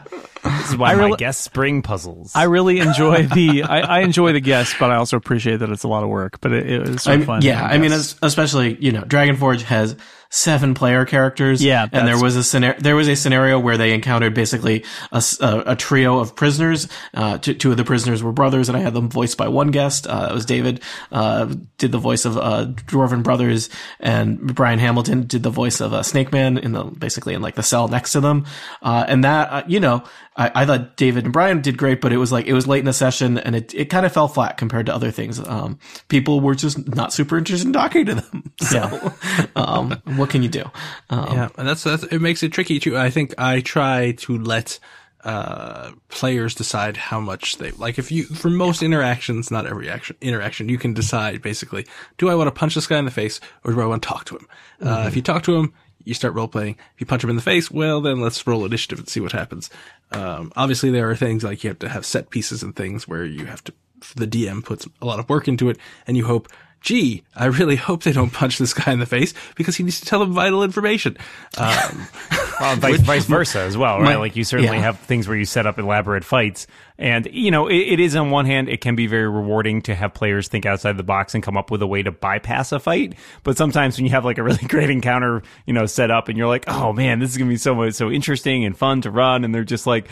This is why
I
my
really-
guests bring puzzles.
I really enjoy the I, I enjoy the guests, but I also appreciate that it's a lot of work. But it, it was so
I mean,
fun.
yeah, I mean,
guess.
es- especially you know, Dragonforge has seven player characters.
Yeah,
and there
that's-
was a scenario. There was a scenario where they encountered basically a, s- a- a trio of prisoners. Uh, two, two of the prisoners were brothers, and I had them voiced by one guest. Uh, it was David, uh, did the voice of uh, Dwarven Brothers, and Brian Hamilton did the voice of uh, Snake Man in the basically in like the cell next to them. Uh, and that uh, you know. I, I thought David and Brian did great, but it was like, it was late in the session and it, it kind of fell flat compared to other things. Um, people were just not super interested in talking to them. So, um, what can you do? Um,
Yeah, and that's, that's it makes it tricky too. I think I try to let uh players decide how much they like. If you, for most interactions, not every action interaction, you can decide basically, do I want to punch this guy in the face or do I want to talk to him? Mm-hmm. Uh, if you talk to him, you start role playing. If you punch him in the face, well, then let's roll initiative and see what happens. Um, obviously there are things like you have to have set pieces and things where you have to, the D M puts a lot of work into it and you hope, gee, I really hope they don't punch this guy in the face because he needs to tell them vital information. Um,
well, vice, vice versa as well, right?
My-
like you certainly
yeah.
have things where you set up elaborate fights. And, you know, it, it is on one hand, it can be very rewarding to have players think outside the box and come up with a way to bypass a fight. But sometimes when you have like a really great encounter, you know, set up and you're like, oh man, this is going to be so much, so interesting and fun to run. And they're just like,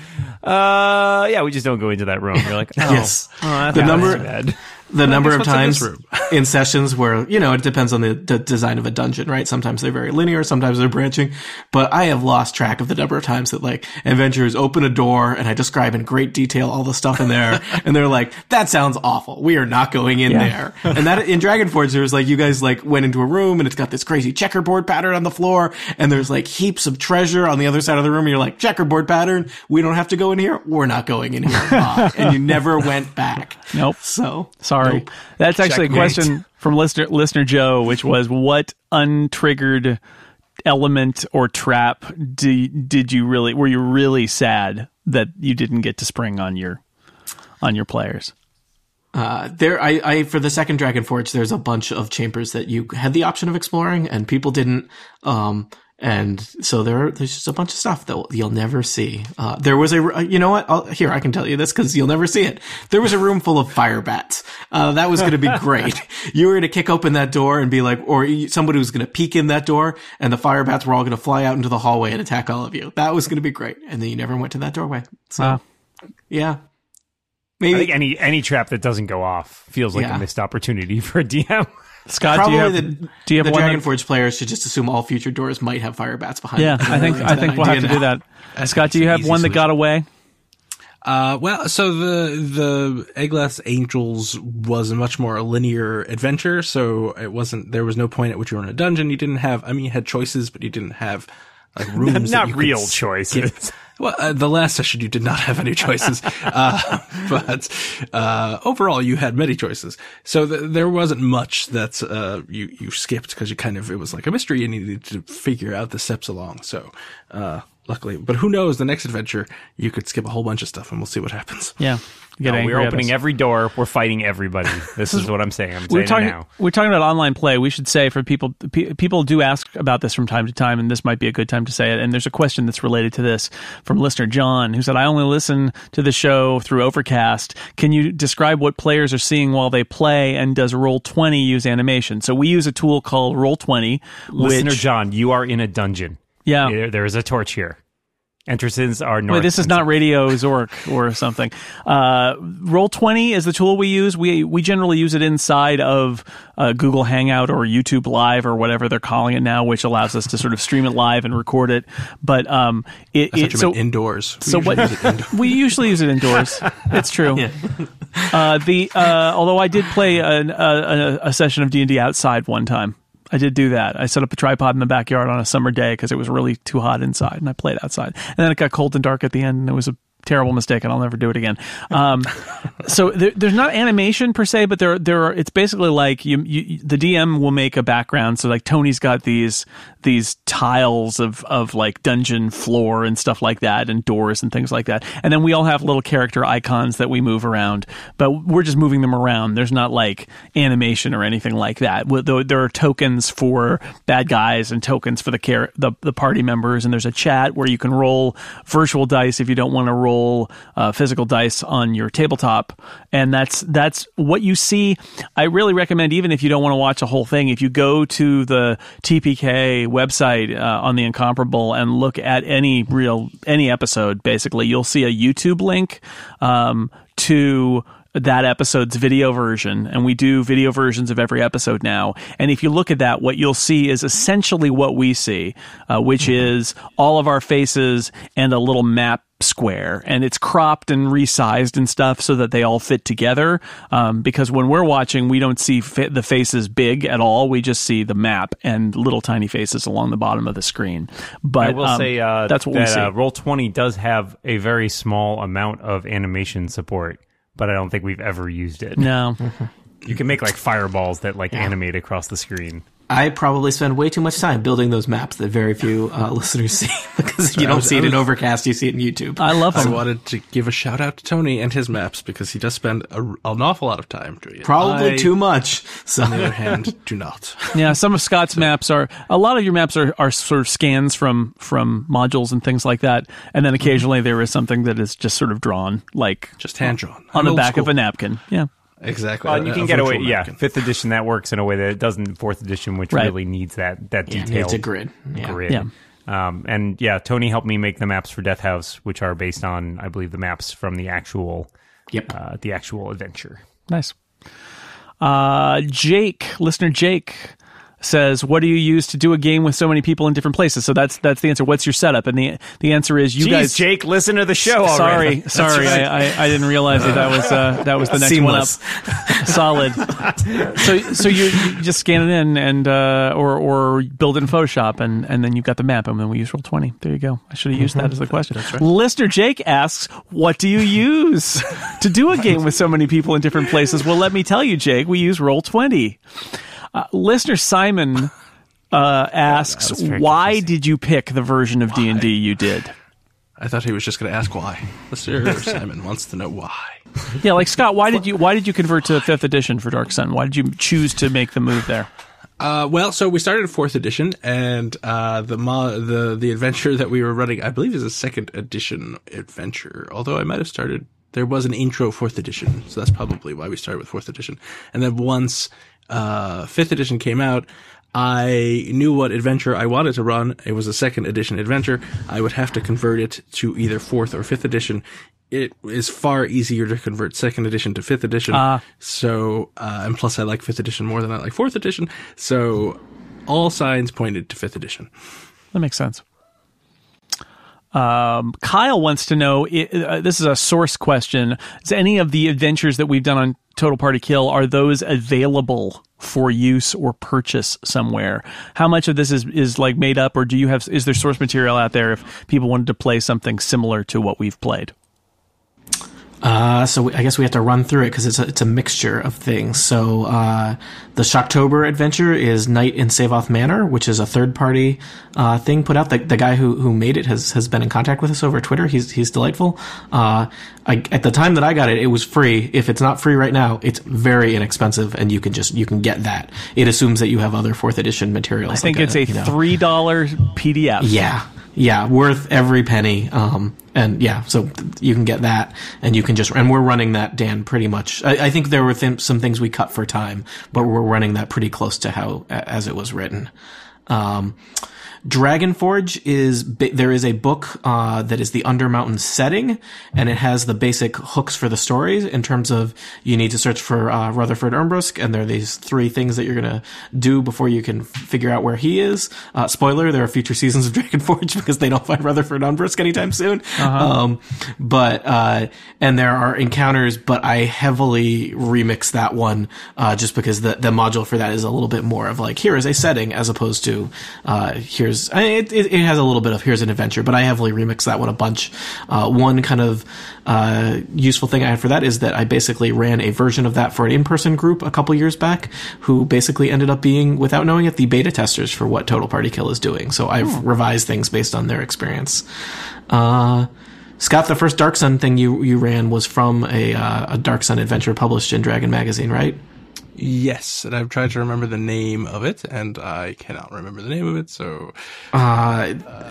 uh, yeah, we just don't go into that room. You're like, oh,
Yes.
oh that's
The
not
number-
too bad.
the number of
what's in this
times
room?
in sessions where, you know, it depends on the, the design of a dungeon, right? Sometimes they're very linear, sometimes they're branching, but I have lost track of the number of times that like adventurers open a door and I describe in great detail all the stuff in there and they're like, that sounds awful. We are not going in there. And that in Dragonforge, there was like, you guys like went into a room and it's got this crazy checkerboard pattern on the floor and there's like heaps of treasure on the other side of the room and you're like, checkerboard pattern, we don't have to go in here. We're not going in here. Ah. And you never went back.
Nope.
So
Sorry.
nope.
That's actually
Checkmate.
a question from listener listener Joe, which was, what untriggered element or trap do, did you really were you really sad that you didn't get to spring on your on your players?
Uh, there, I, I, for the second Dragonforge, there's a bunch of chambers that you had the option of exploring and people didn't. Um, and so there, there's just a bunch of stuff that you'll never see. Uh, there was a, you know what? I'll, here, I can tell you this because you'll never see it. There was a room full of fire bats. Uh, that was going to be great. You were going to kick open that door and be like, or somebody was going to peek in that door and the fire bats were all going to fly out into the hallway and attack all of you. That was going to be great. And then you never went to that doorway. So,
Wow.
yeah.
I
Maybe.
think any any trap that doesn't go off feels like
Yeah.
a missed opportunity for a D M.
Scott,
Probably
do you have
the,
do you have
the
one that-
Dragonforge players should just assume all future doors might have fire bats behind
Yeah,
them.
I think I think we'll have to do that. Scott, do you have
easy
one that
solution.
got away?
Uh, well, so the, the Eglass Angels was a much more linear adventure. So it wasn't, there was no point at which you were in a dungeon. You didn't have, I mean, you had choices, but you didn't have like rooms. that
Not
you could
real
skip.
choices.
Well, uh, the last session you did not have any choices, uh, but uh, overall you had many choices. So th- there wasn't much that uh, you you skipped because you kind of, it was like a mystery and you needed to figure out the steps along. So uh, luckily, but who knows? The next adventure you could skip a whole bunch of stuff and we'll see what happens.
Yeah. Get
No,
angry
we're
at
opening
us.
every door. We're fighting everybody. This is what I'm saying. I'm
We're
saying
talking.
it now.
We're talking about online play. We should say for people. Pe- people do ask about this from time to time, and this might be a good time to say it. And there's a question that's related to this from listener John, who said, "I only listen to the show through Overcast. Can you describe what players are seeing while they play? And does Roll twenty use animation?" So we use a tool called Roll twenty.
Listener
which,
John, you are in a dungeon.
yeah.
There, there is a torch here. Entrances are north.
Wait, this is not Radio Zork or something. Uh, Roll twenty is the tool we use. We we generally use it inside of uh, Google Hangout or YouTube Live or whatever they're calling it now, which allows us to sort of stream it live and record it. But um, it,
I thought
it
you
so
meant indoors. We
so
usually
what
use it indoors.
we usually use it indoors. It's true.
Yeah.
Uh, the uh, although I did play an, a, a session of D and D outside one time. I did do that. I set up a tripod in the backyard on a summer day because it was really too hot inside, and I played outside. And then it got cold and dark at the end, and it was a terrible mistake, and I'll never do it again. Um, so there, there's not animation per se, but there there are. It's basically like you, you the D M will make a background. So like Tony's got these these tiles of of like dungeon floor and stuff like that, and doors and things like that. And then we all have little character icons that we move around, but we're just moving them around. There's not like animation or anything like that. There there are tokens for bad guys and tokens for the char- the the party members, and there's a chat where you can roll virtual dice if you don't want to roll roll uh, physical dice on your tabletop, and that's that's what you see. I really recommend, even if you don't want to watch a whole thing, if you go to the T P K website uh, on the Incomparable and look at any real any episode, basically, you'll see a YouTube link um, to that episode's video version, and we do video versions of every episode now. And if you look at that, what you'll see is essentially what we see, uh, which mm-hmm. is all of our faces and a little map square, and it's cropped and resized and stuff so that they all fit together. Um, because when we're watching, we don't see fa- the faces big at all. We just see the map and little tiny faces along the bottom of the screen. But
I will
um,
say uh,
that's what
that,
we see.
Uh, Roll twenty does have a very small amount of animation support, but I don't think we've ever used it.
No.
You can make like fireballs that like yeah. animate across the screen.
I probably spend way too much time building those maps that very few uh, listeners see, because you don't
was,
see it
was,
in Overcast, you see it in YouTube.
I love them.
I wanted to give a shout out to Tony and his maps, because he does spend a, an awful lot of time doing it.
Probably
I,
too much. So.
On the other hand, do not.
Yeah, some of Scott's maps are, a lot of your maps are, are sort of scans from, from modules and things like that. And then occasionally there is something that is just sort of drawn, like
just hand drawn
on
I'm
the back
school.
of a napkin. Yeah.
Exactly.
Well, you
a,
can
a
get away. Yeah,
napkin.
fifth edition that works in a way that it doesn't in fourth edition, which
right.
really needs that that
Yeah,
detail.
it's a grid. Yeah.
Grid.
Yeah.
Um, and yeah, Tony helped me make the maps for Death House, which are based on, I believe, the maps from the actual,
Yep.
uh, the actual adventure.
Nice. Uh, Jake, listener Jake, says, "What do you use to do a game with so many people in different places?" So that's that's the answer. What's your setup? And the the answer is you
Jeez,
guys.
Jake, listen to the show already.
Sorry, sorry,
right.
I, I I didn't realize that that was uh, that was the next
Seamless.
one up. Solid. So so you, you just scan it in and uh, or or build it in Photoshop, and and then you've got the map, and then we use Roll twenty. There you go. I should have used that as a question.
That's right.
Listener Jake asks, "What do you use to do a game with so many people in different places?" Well, let me tell you, Jake, we use Roll twenty. Uh, listener Simon uh, asks, "Why
confusing.
did you pick the version of D and D you did?"
I thought he was just going to ask why. Listener Simon wants to know why.
Yeah, like Scott, why did you why did you convert to fifth edition for Dark Sun? Why did you choose to make the move there?
Uh, well, so we started in fourth edition, and uh, the mo- the the adventure that we were running, I believe, is a second edition adventure. Although I might have started, there was an intro fourth edition, so that's probably why we started with fourth edition. And then once uh, fifth edition came out, I knew what adventure I wanted to run. It was a second edition adventure. I would have to convert it to either fourth or fifth edition. It is far easier to convert second edition to fifth edition.
Ah.
So, uh, and plus I like fifth edition more than I like fourth edition. So all signs pointed to fifth edition.
That makes sense. Um, Kyle wants to know, uh, this is a source question. Is any of the adventures that we've done on Total Party Kill, are those available for use or purchase somewhere? How much of this is, is like made up, or do you have, is there source material out there if people wanted to play something similar to what we've played?
Uh, so we, I guess we have to run through it because it's a, it's a mixture of things. So uh, the Shocktober adventure is Night in Savoth Manor, which is a third party uh, thing put out. The, the guy who who made it has has been in contact with us over Twitter. He's he's delightful. Uh, I, at the time that I got it, it was free. If it's not free right now, it's very inexpensive, and you can just you can get that. It assumes that you have other fourth edition materials.
I think
like
it's a,
a you know,
three dollar P D F.
Yeah. Yeah, worth every penny. Um, and yeah, so th- you can get that, and you can just, and we're running that, Dan, pretty much. I, I think there were th- some things we cut for time, but we're running that pretty close to how, as it was written. Um, Dragonforge is, ba- there is a book, uh, that is the Undermountain setting, and it has the basic hooks for the stories in terms of you need to search for, uh, Rutherford Ermbrusk, and there are these three things that you're gonna do before you can f- figure out where he is. Uh, spoiler, there are future seasons of Dragonforge because they don't find Rutherford Ermbrusk anytime soon. Uh-huh. Um, but, uh, and there are encounters, but I heavily remix that one, uh, just because the, the module for that is a little bit more of like, here is a setting as opposed to, uh, here's I mean, it, it, it has a little bit of here's an adventure, but I heavily remixed that one a bunch. Uh, one kind of uh, useful thing I had for that is that I basically ran a version of that for an in-person group a couple years back, who basically ended up being, without knowing it, the beta testers for what Total Party Kill is doing. So I've oh. revised things based on their experience. Uh, Scott, the first Dark Sun thing you you ran was from a uh, a Dark Sun adventure published in Dragon Magazine, right?
Yes, and I've tried to remember the name of it, and I cannot remember the name of it. So,
uh,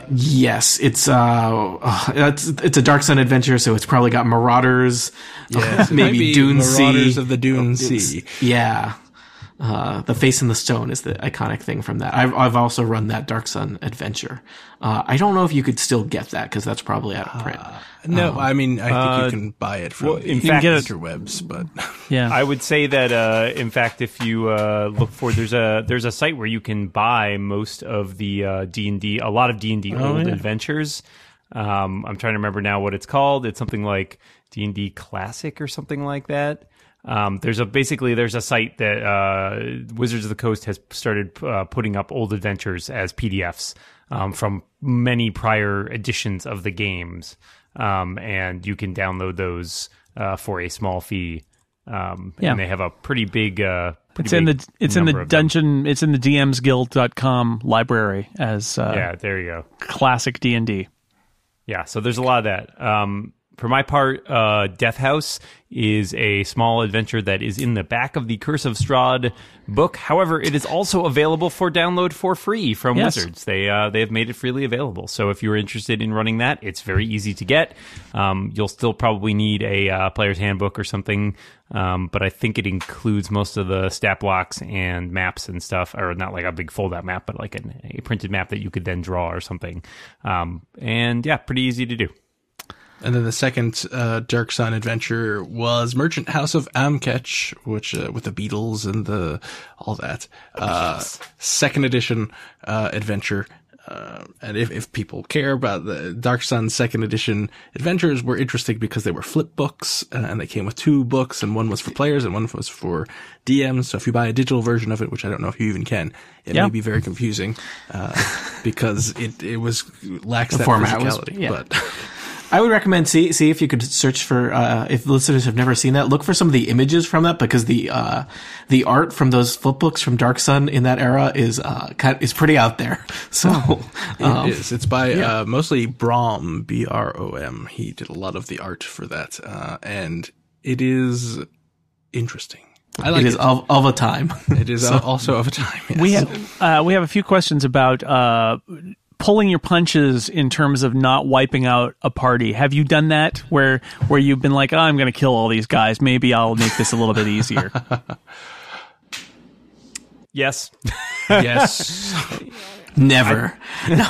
yes, it's uh, uh, it's it's a Dark Sun adventure, so it's probably got Marauders,
yes,
uh, maybe Dune
Marauders
Sea.
of the Dune
It's-
Sea.
Yeah. Uh, the Face in the Stone is the iconic thing from that. I've I've also run that Dark Sun adventure. Uh, I don't know if you could still get that because that's probably out of print.
Uh, no,
Um,
I mean I think
uh,
you can buy it from
well,
the
in fact-
get it-
interwebs, but
Yeah.
I would say that, uh, in fact, if you uh, look for there's a there's a site where you can buy most of the uh, D and D, a lot of D and D
Oh,
old
yeah.
adventures. Um, I'm trying to remember now what it's called. It's something like D and D Classic or something like that. Um, there's a basically there's a site that uh, Wizards of the Coast has started uh, putting up old adventures as P D Fs um, from many prior editions of the games, um, and you can download those uh, for a small fee. Um,
Yeah.
and they have a pretty big. Uh, pretty
It's in
big
the it's in
number
the
of them.
dungeon. It's in the D Ms Guild dot com library as uh,
Yeah, there you go.
classic D and D.
Yeah, so there's a lot of that. Um, for my part, uh, Death House is a small adventure that is in the back of the Curse of Strahd book. However, it is also available for download for free from
Yes.
Wizards. They uh, they have made it freely available. So if you're interested in running that, it's very easy to get. Um, you'll still probably need a uh, player's handbook or something, um, but I think it includes most of the stat blocks and maps and stuff, or not like a big fold-out map, but like an, a printed map that you could then draw or something. Um, and yeah, pretty easy to do.
And then the second uh, Dark Sun adventure was Merchant House of Amkech, which uh, with the Beatles and the all that uh, second edition uh, adventure. Uh, and if, if people care about the Dark Sun second edition adventures, were interesting because they were flip books uh, and they came with two books, and one was for players and one was for D Ms. So if you buy a digital version of it, which I don't know if you even can, it
Yeah.
may be very confusing uh, because it it was lacks that
format was-
physicality.
yeah.
But
I would recommend see see if you could search for uh, if listeners have never seen that, look for some of the images from that, because the uh, the art from those flip books from Dark Sun in that era is uh, kind is pretty out there. So um,
It is. It's by uh, mostly Brom, B R O M. He did a lot of the art for that, uh, and it is interesting. I like
it
it.
is of, of a time.
It is also of a time. Yes.
We have uh, we have a few questions about uh, pulling your punches in terms of not wiping out a party. Have you done that where where you've been like, oh, I'm going to kill all these guys. Maybe I'll make this a little bit easier.
Yes.
Yes.
Never. No.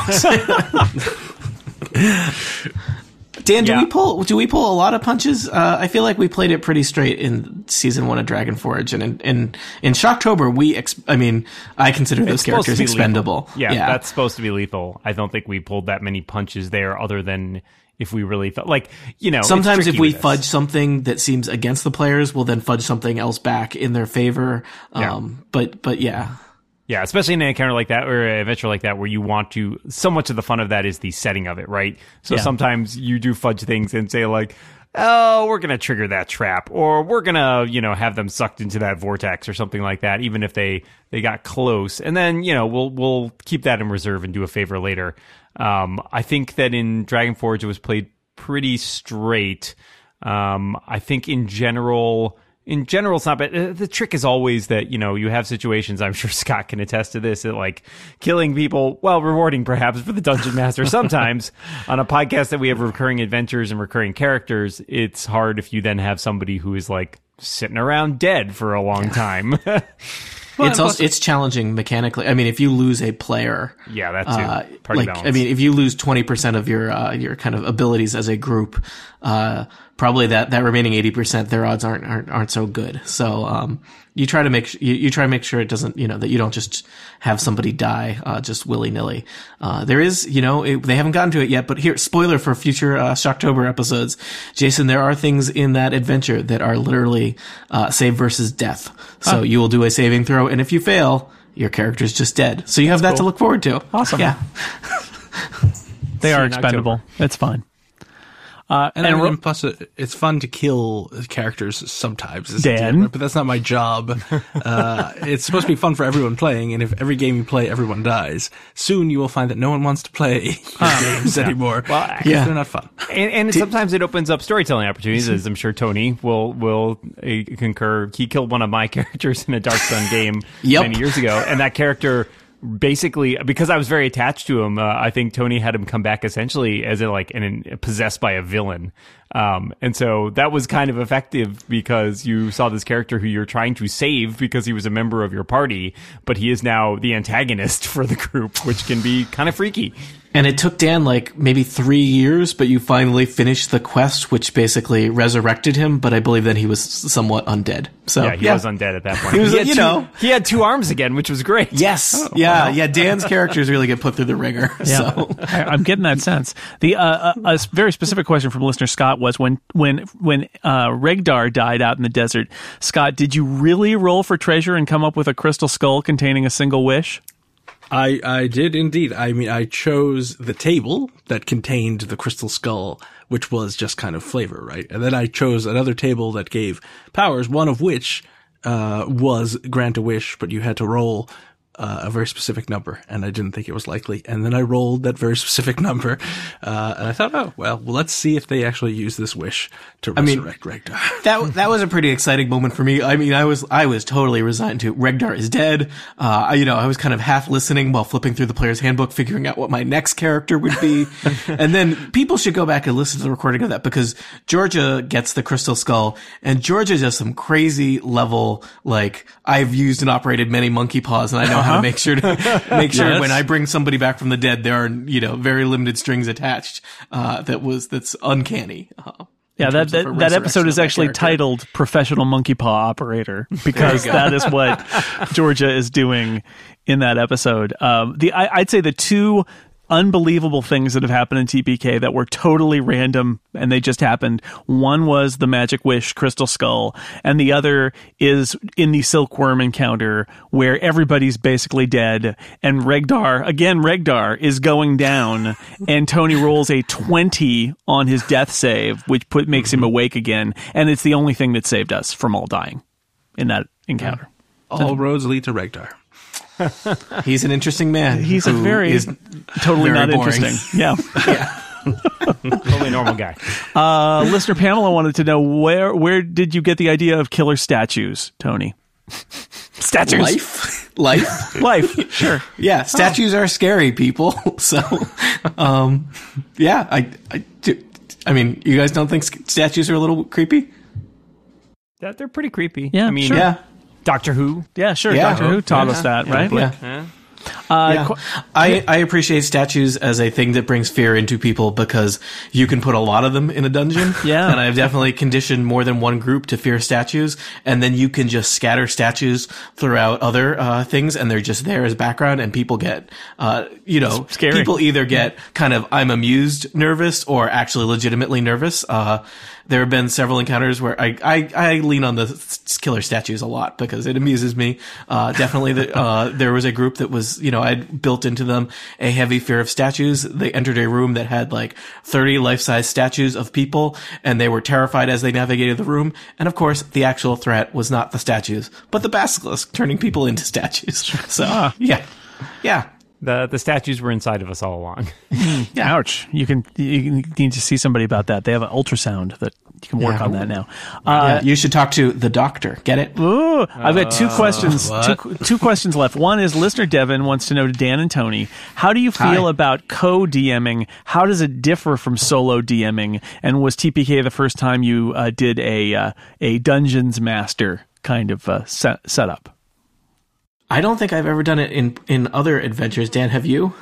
Dan, do
Yeah.
we pull do we pull a lot of punches? Uh, I feel like we played it pretty straight in season one of Dragon Forge, and in in, in Shocktober we ex- I mean I consider those
It's supposed to
characters
be
expendable.
lethal. Yeah, that's supposed to be lethal. I don't think we pulled that many punches there, other than if we really felt like, you know. it's
Sometimes if
tricky
we
with this.
fudge something that seems against the players, we'll then fudge something else back in their favor. Um, but but yeah.
Yeah, especially in an encounter like that or an adventure like that where you want to, so much of the fun of that is the setting of it, right? So
Yeah.
sometimes you do fudge things and say like, oh, we're going to trigger that trap, or we're going to, you know, have them sucked into that vortex or something like that, even if they, they got close. And then, you know, we'll, we'll keep that in reserve and do a favor later. Um, I think that in Dragon Forge it was played pretty straight. Um, I think in general, In general, it's not bad. Uh, The trick is always that, you know, you have situations, I'm sure Scott can attest to this, that like killing people, well, rewarding perhaps for the Dungeon Master sometimes. On a podcast that we have recurring adventures and recurring characters, it's hard if you then have somebody who is like sitting around dead for a long time.
it's also it's challenging mechanically. I mean, if you lose a player,
Yeah, that too.
Uh,
Party
like
balance.
I mean, if you lose twenty percent of your uh, your kind of abilities as a group, uh, probably that, that remaining eighty percent, their odds aren't aren't aren't so good. So um, you try to make sh- you, you try to make sure it doesn't, you know, that you don't just have somebody die uh, just willy nilly. Uh, there is, you know, it, they haven't gotten to it yet, but here, spoiler for future uh, Shocktober episodes, Jason, there are things in that adventure that are literally uh, save versus death. So you will do a saving throw, and if you fail, your character's just dead. So you have that to look forward to.
Awesome.
Yeah.
They
See
are
you in
expendable.
October.
That's fine. Uh,
And,
and
I mean,
Ro-
plus, it, it's fun to kill characters sometimes. as a
Dan?
D M, but that's not my job. uh, it's supposed to be fun for everyone playing, and if every game you play, everyone dies, soon you will find that no one wants to play your games anymore.
Well,
because
yeah.
they're not fun.
And, and sometimes it opens up storytelling opportunities, as I'm sure Tony will will uh, concur. He killed one of my characters in a Dark Sun game
Yep.
many years ago, and that character basically, because I was very attached to him, uh, I think Tony had him come back essentially as a, like an, an possessed by a villain. Um, and so that was kind of effective because you saw this character who you're trying to save because he was a member of your party, but he is now the antagonist for the group, which can be kind of freaky.
And it took Dan like maybe three years, but you finally finished the quest, which basically resurrected him. But I believe that he was somewhat undead. So
Yeah, he was undead at that point.
He was,
had
you
two,
know.
he had two arms again, which was great.
Yes. yeah. Yeah. Dan's characters really get put through the ringer.
Yeah,
So
I, I'm getting that sense. The uh, a, a very specific question from listener Scott was when when when uh, Regdar died out in the desert. Scott, did you really roll for treasure and come up with a crystal skull containing a single wish?
I, I did indeed. I mean, I chose the table that contained the crystal skull, which was just kind of flavor, right? And then I chose another table that gave powers, one of which uh, was grant a wish, but you had to roll uh, a very specific number, and I didn't think it was likely. And then I rolled that very specific number, uh, and I thought, oh, well, well, let's see if they actually use this wish to
mean,
resurrect Regdar.
that that was a pretty exciting moment for me. I mean, I was I was totally resigned to Regdar is dead. Uh, I, you know, I was kind of half listening while flipping through the player's handbook, figuring out what my next character would be. And then people should go back and listen to the recording of that because Georgia gets the crystal skull, and Georgia does some crazy level like I've used and operated many monkey paws, and I know how to make sure to make sure
Yes.
when I bring somebody back from the dead, there are you know very limited strings attached. Uh, that was that's uncanny. Uh,
Yeah, that
terms of
that,
a
that episode
resurrection
is
of my
actually
character.
titled Professional Monkey Paw Operator because that is what Georgia is doing in that episode. Um, the I, I'd say the two unbelievable things that have happened in T P K that were totally random and they just happened. One was the Magic Wish Crystal Skull, and the other is in the Silkworm encounter where everybody's basically dead, and Regdar, again Regdar, is going down, and Tony rolls a twenty on his death save, which put makes him awake again, and it's the only thing that saved us from all dying in that encounter.
All roads lead to Regdar.
He's an interesting man.
He's a
who
very
is
totally
very
not
boring.
interesting. Yeah.
Totally normal guy.
Uh, listener Pamela wanted to know where where did you get the idea of killer statues, Tony? Statues,
life, life,
life. Sure.
yeah. Statues are scary, people. So, um, yeah. I, I, do, I mean, you guys don't think statues are a little creepy?
That they're pretty creepy.
Yeah,
I mean,
sure.
Yeah.
Doctor Who.
Yeah, sure.
Yeah.
Doctor Who taught
Yeah.
us that, right?
Yeah.
Yeah.
Uh,
Yeah.
qu-
I, I appreciate statues as a thing that brings fear into people because you can put a lot of them in a dungeon.
Yeah.
And I've definitely conditioned more than one group to fear statues. And then you can just scatter statues throughout other uh, things and they're just there as background and people get, uh, you know,
Scary.
people either get kind of I'm amused nervous or actually legitimately nervous. Uh, there have been several encounters where I, I, I lean on the s- killer statues a lot because it amuses me. Uh, definitely the, uh, there was a group that was, you know, I'd built into them a heavy fear of statues. They entered a room that had like thirty life-size statues of people and they were terrified as they navigated the room. And of course, the actual threat was not the statues, but the basilisk turning people into statues. So, yeah. Yeah.
The the statues were inside of us all along.
Ouch. You can you need to see somebody about that. They have an ultrasound that you can work
Yeah.
on that now.
Yeah,
Uh,
you should talk to the doctor. Get it?
Ooh, I've got two questions.
what?
Two, two questions left. One is listener Devin wants to know to Dan and Tony, how do you feel
Hi.
about co-DMing? How does it differ from solo DMing? And was T P K the first time you uh, did a uh, a Dungeons Master kind of uh, set, setup?
I don't think I've ever done it in in other adventures. Dan, have you?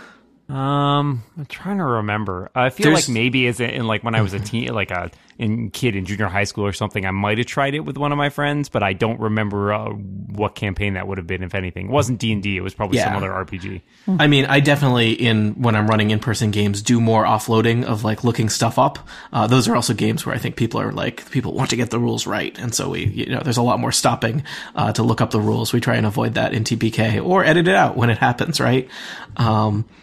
Um, I'm trying to remember. I feel
There's-
like maybe as a, in like when I was a teen, like a in kid in junior high school or something, I might have tried it with one of my friends, but I don't remember uh, what campaign that would have been, if anything. It wasn't D and D. It was probably some
Yeah.
other R P G.
I mean, I definitely in when I'm running in person games do more offloading of like looking stuff up. Uh, those are also games where I think people are like people want to get the rules right, and so we you know there's a lot more stopping uh, to look up the rules. We try and avoid that in T P K or edit it out when it happens, right? Um,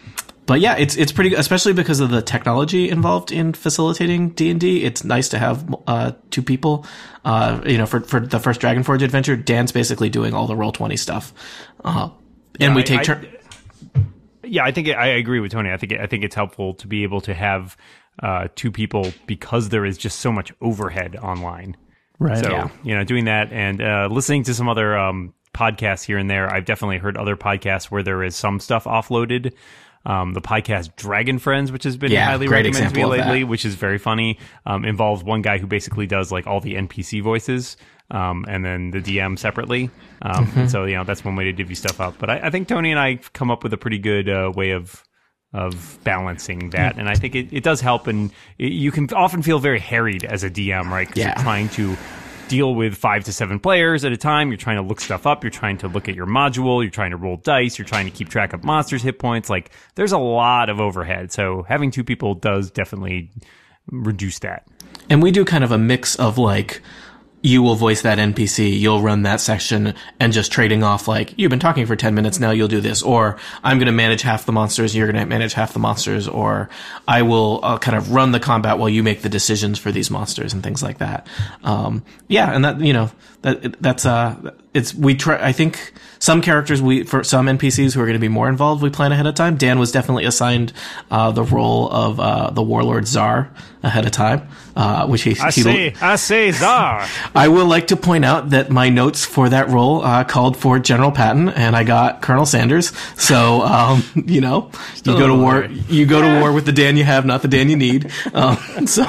but yeah, it's it's pretty, especially because of the technology involved in facilitating D and D. It's nice to have uh, two people. Uh, you know, for for the first Dragonforge adventure, Dan's basically doing all the roll twenty stuff, uh, and
Yeah,
we
I-
take
I-
turn.
Yeah, I think it, I agree with Tony. I think it, I think it's helpful to be able to have uh, two people because there is just so much overhead online.
Right.
So
Yeah.
you know, doing that and uh, listening to some other um, podcasts here and there. I've definitely heard other podcasts where there is some stuff offloaded. Um, the podcast Dragon Friends, which has been
Yeah,
highly
great
recommended to me
example of
lately,
that.
which is very funny, um, involves one guy who basically does like all the N P C voices, um, and then the D M separately. Um,
Mm-hmm.
and so you know that's one way to divvy stuff up. But I, I think Tony and I come up with a pretty good uh, way of of balancing that, and I think it, it does help. And it, you can often feel very harried as a D M, right? Because
Yeah.
you're trying to deal with five to seven players at a time. You're trying to look stuff up. You're trying to look at your module. You're trying to roll dice. You're trying to keep track of monsters' hit points. Like, there's a lot of overhead. So having two people does definitely reduce that.
And we do kind of a mix of like, you will voice that N P C, you'll run that section, and just trading off like, you've been talking for ten minutes, now you'll do this, or I'm going to manage half the monsters, you're going to manage half the monsters, or I will uh, kind of run the combat while you make the decisions for these monsters and things like that. Um, yeah, and that, you know, that that's uh, it's we try. I think some characters we for some N P Cs who are going to be more involved, we plan ahead of time. Dan was definitely assigned uh, the role of uh, the Warlord Czar ahead of time, uh, which he.
I
he
say, I say, Czar.
I will like to point out that my notes for that role uh, called for General Patton, and I got Colonel Sanders. So, um, you know, you go to war. You go to war with the Dan you have, not the Dan you need. Um, so,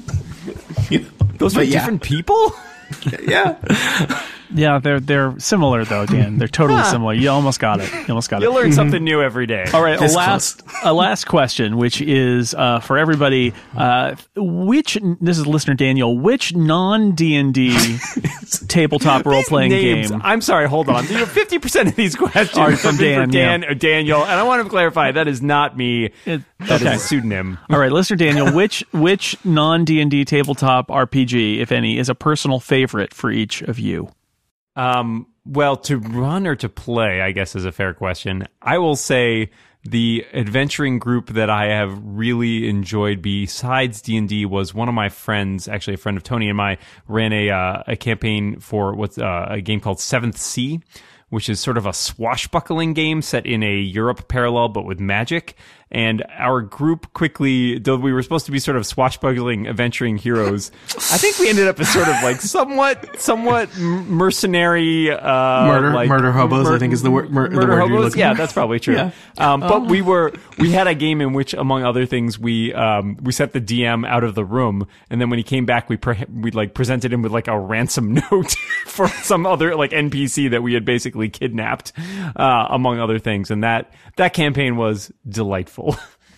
you know,
Those are
but yeah.
different people?
Yeah.
Yeah, they're they're similar though, Dan. They're totally similar. You almost got it. You almost got
You
it.
learn something new every day.
All right, a
This
last a last question, which is uh, for everybody. Uh, which this is listener Daniel. Which non D and D tabletop role playing
Names.
game?
I'm sorry, hold on. You know, fifty percent of these questions
Are
are
from
from Dan,
Dan,
Dan or Daniel, and I want to clarify that is not me.
It-
That is
okay.
a pseudonym.
All right, listener Daniel. Which which non D and D tabletop R P G, if any, is a personal favorite for each of you?
Um, well, to run or to play, I guess is a fair question. I will say the adventuring group that I have really enjoyed besides D and D was one of my friends, actually a friend of Tony and I, ran a uh, a campaign for what's uh, a game called Seventh Sea, which is sort of a swashbuckling game set in a Europe parallel, but with magic. And our group quickly, though we were supposed to be sort of swashbuckling, adventuring heroes, I think we ended up as sort of like somewhat, somewhat m- mercenary, uh,
Murder-
like,
murder hobos, I think is the wor- mur- the
murder
word you're
hobos.
looking
Yeah,
for.
that's probably true.
Yeah.
Um, but we were, we had a game in which, among other things, we, um, we set the D M out of the room, and then when he came back, we, pre- we like presented him with like a ransom note for some other like N P C that we had basically kidnapped, uh, among other things, and that that campaign was delightful.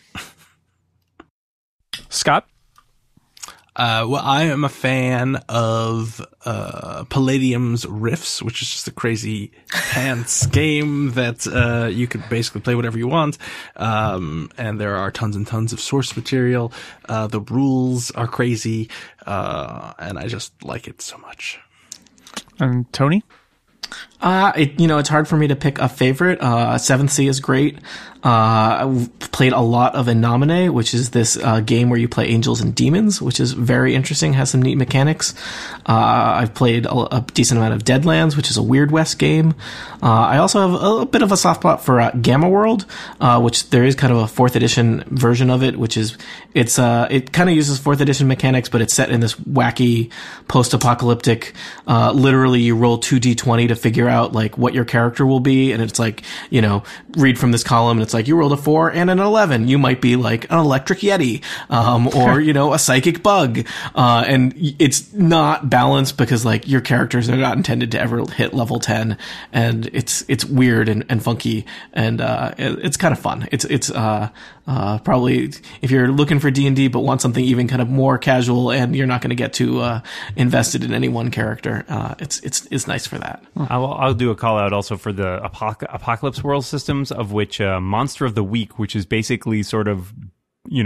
Scott?
Uh, well, I am a fan of uh, Palladium's Rifts, which is just a crazy pants game that uh, you could basically play whatever you want. Um, and there are tons and tons of source material. Uh, the rules are crazy, uh, and I just like it so much.
And Tony?
Uh, it, you know, it's hard for me to pick a favorite. Uh, Seventh Sea is great. Uh, I've played a lot of Innomine, which is this uh, game where you play angels and demons, which is very interesting, has some neat mechanics. Uh, I've played a, a decent amount of Deadlands, which is a Weird West game. Uh, I also have a, a bit of a soft spot for uh, Gamma World, uh, which there is kind of a fourth edition version of it, which is, it's, uh, it kind of uses fourth edition mechanics, but it's set in this wacky post-apocalyptic, uh, literally you roll two d twenty to figure out like what your character will be, and it's like, you know, read from this column, and it's like you rolled a four and an eleven. You might be like an electric yeti, um, or you know, a psychic bug, uh, and it's not balanced because like your characters are not intended to ever hit level ten, and it's it's weird and, and funky, and uh, it, it's kind of fun. It's it's uh, uh, probably if you're looking for D and D but want something even kind of more casual, and you're not going to get too uh, invested in any one character, uh, it's it's it's nice for that.
I'll, I'll do a call out also for the apoc- Apocalypse World systems, of which uh, Monster of the Week, which is basically sort of, you know,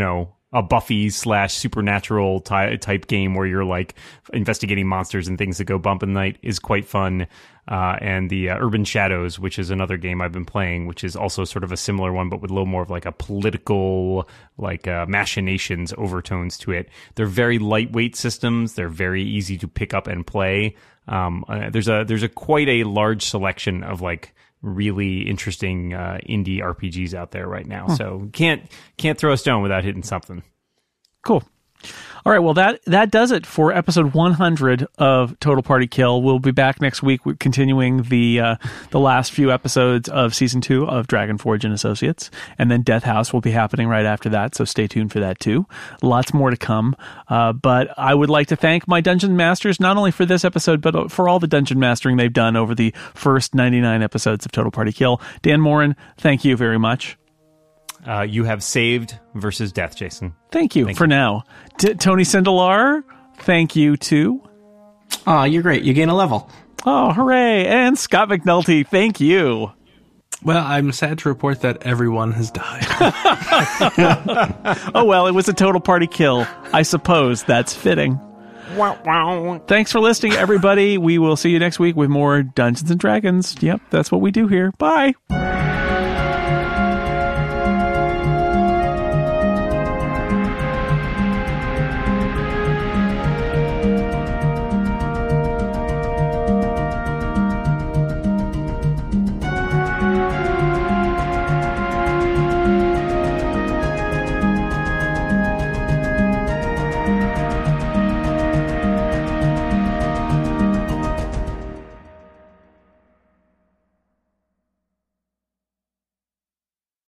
a Buffy slash supernatural ty- type game where you're like investigating monsters and things that go bump in the night is quite fun. Uh, and the uh, Urban Shadows, which is another game I've been playing, which is also sort of a similar one, but with a little more of like a political, like uh, machinations overtones to it. They're very lightweight systems. They're very easy to pick up and play. Um, uh, there's a there's a quite a large selection of like really interesting uh, indie R P Gs out there right now. Hmm. So can't can't throw a stone without hitting something.
Cool. All right, well, that that does it for episode one hundred of Total Party Kill. We'll be back next week with continuing the uh, the last few episodes of season two of Dragon Forge and Associates, and then Death House will be happening right after that. So stay tuned for that too. Lots more to come. Uh, but I would like to thank my dungeon masters not only for this episode, but for all the dungeon mastering they've done over the first ninety-nine episodes of Total Party Kill. Dan Moren, thank you very much.
Uh, you have saved versus death, Jason.
Thank you
thank
for
you.
now. T- Tony Sindelar, thank you too.
Aw, you're great. You gain a level.
Oh, hooray. And Scott McNulty, thank you.
Well, I'm sad to report that everyone has died.
Oh, well, it was a total party kill. I suppose that's fitting.
Wow, wow.
Thanks for listening, everybody. We will see you next week with more Dungeons and Dragons. Yep, that's what we do here. Bye.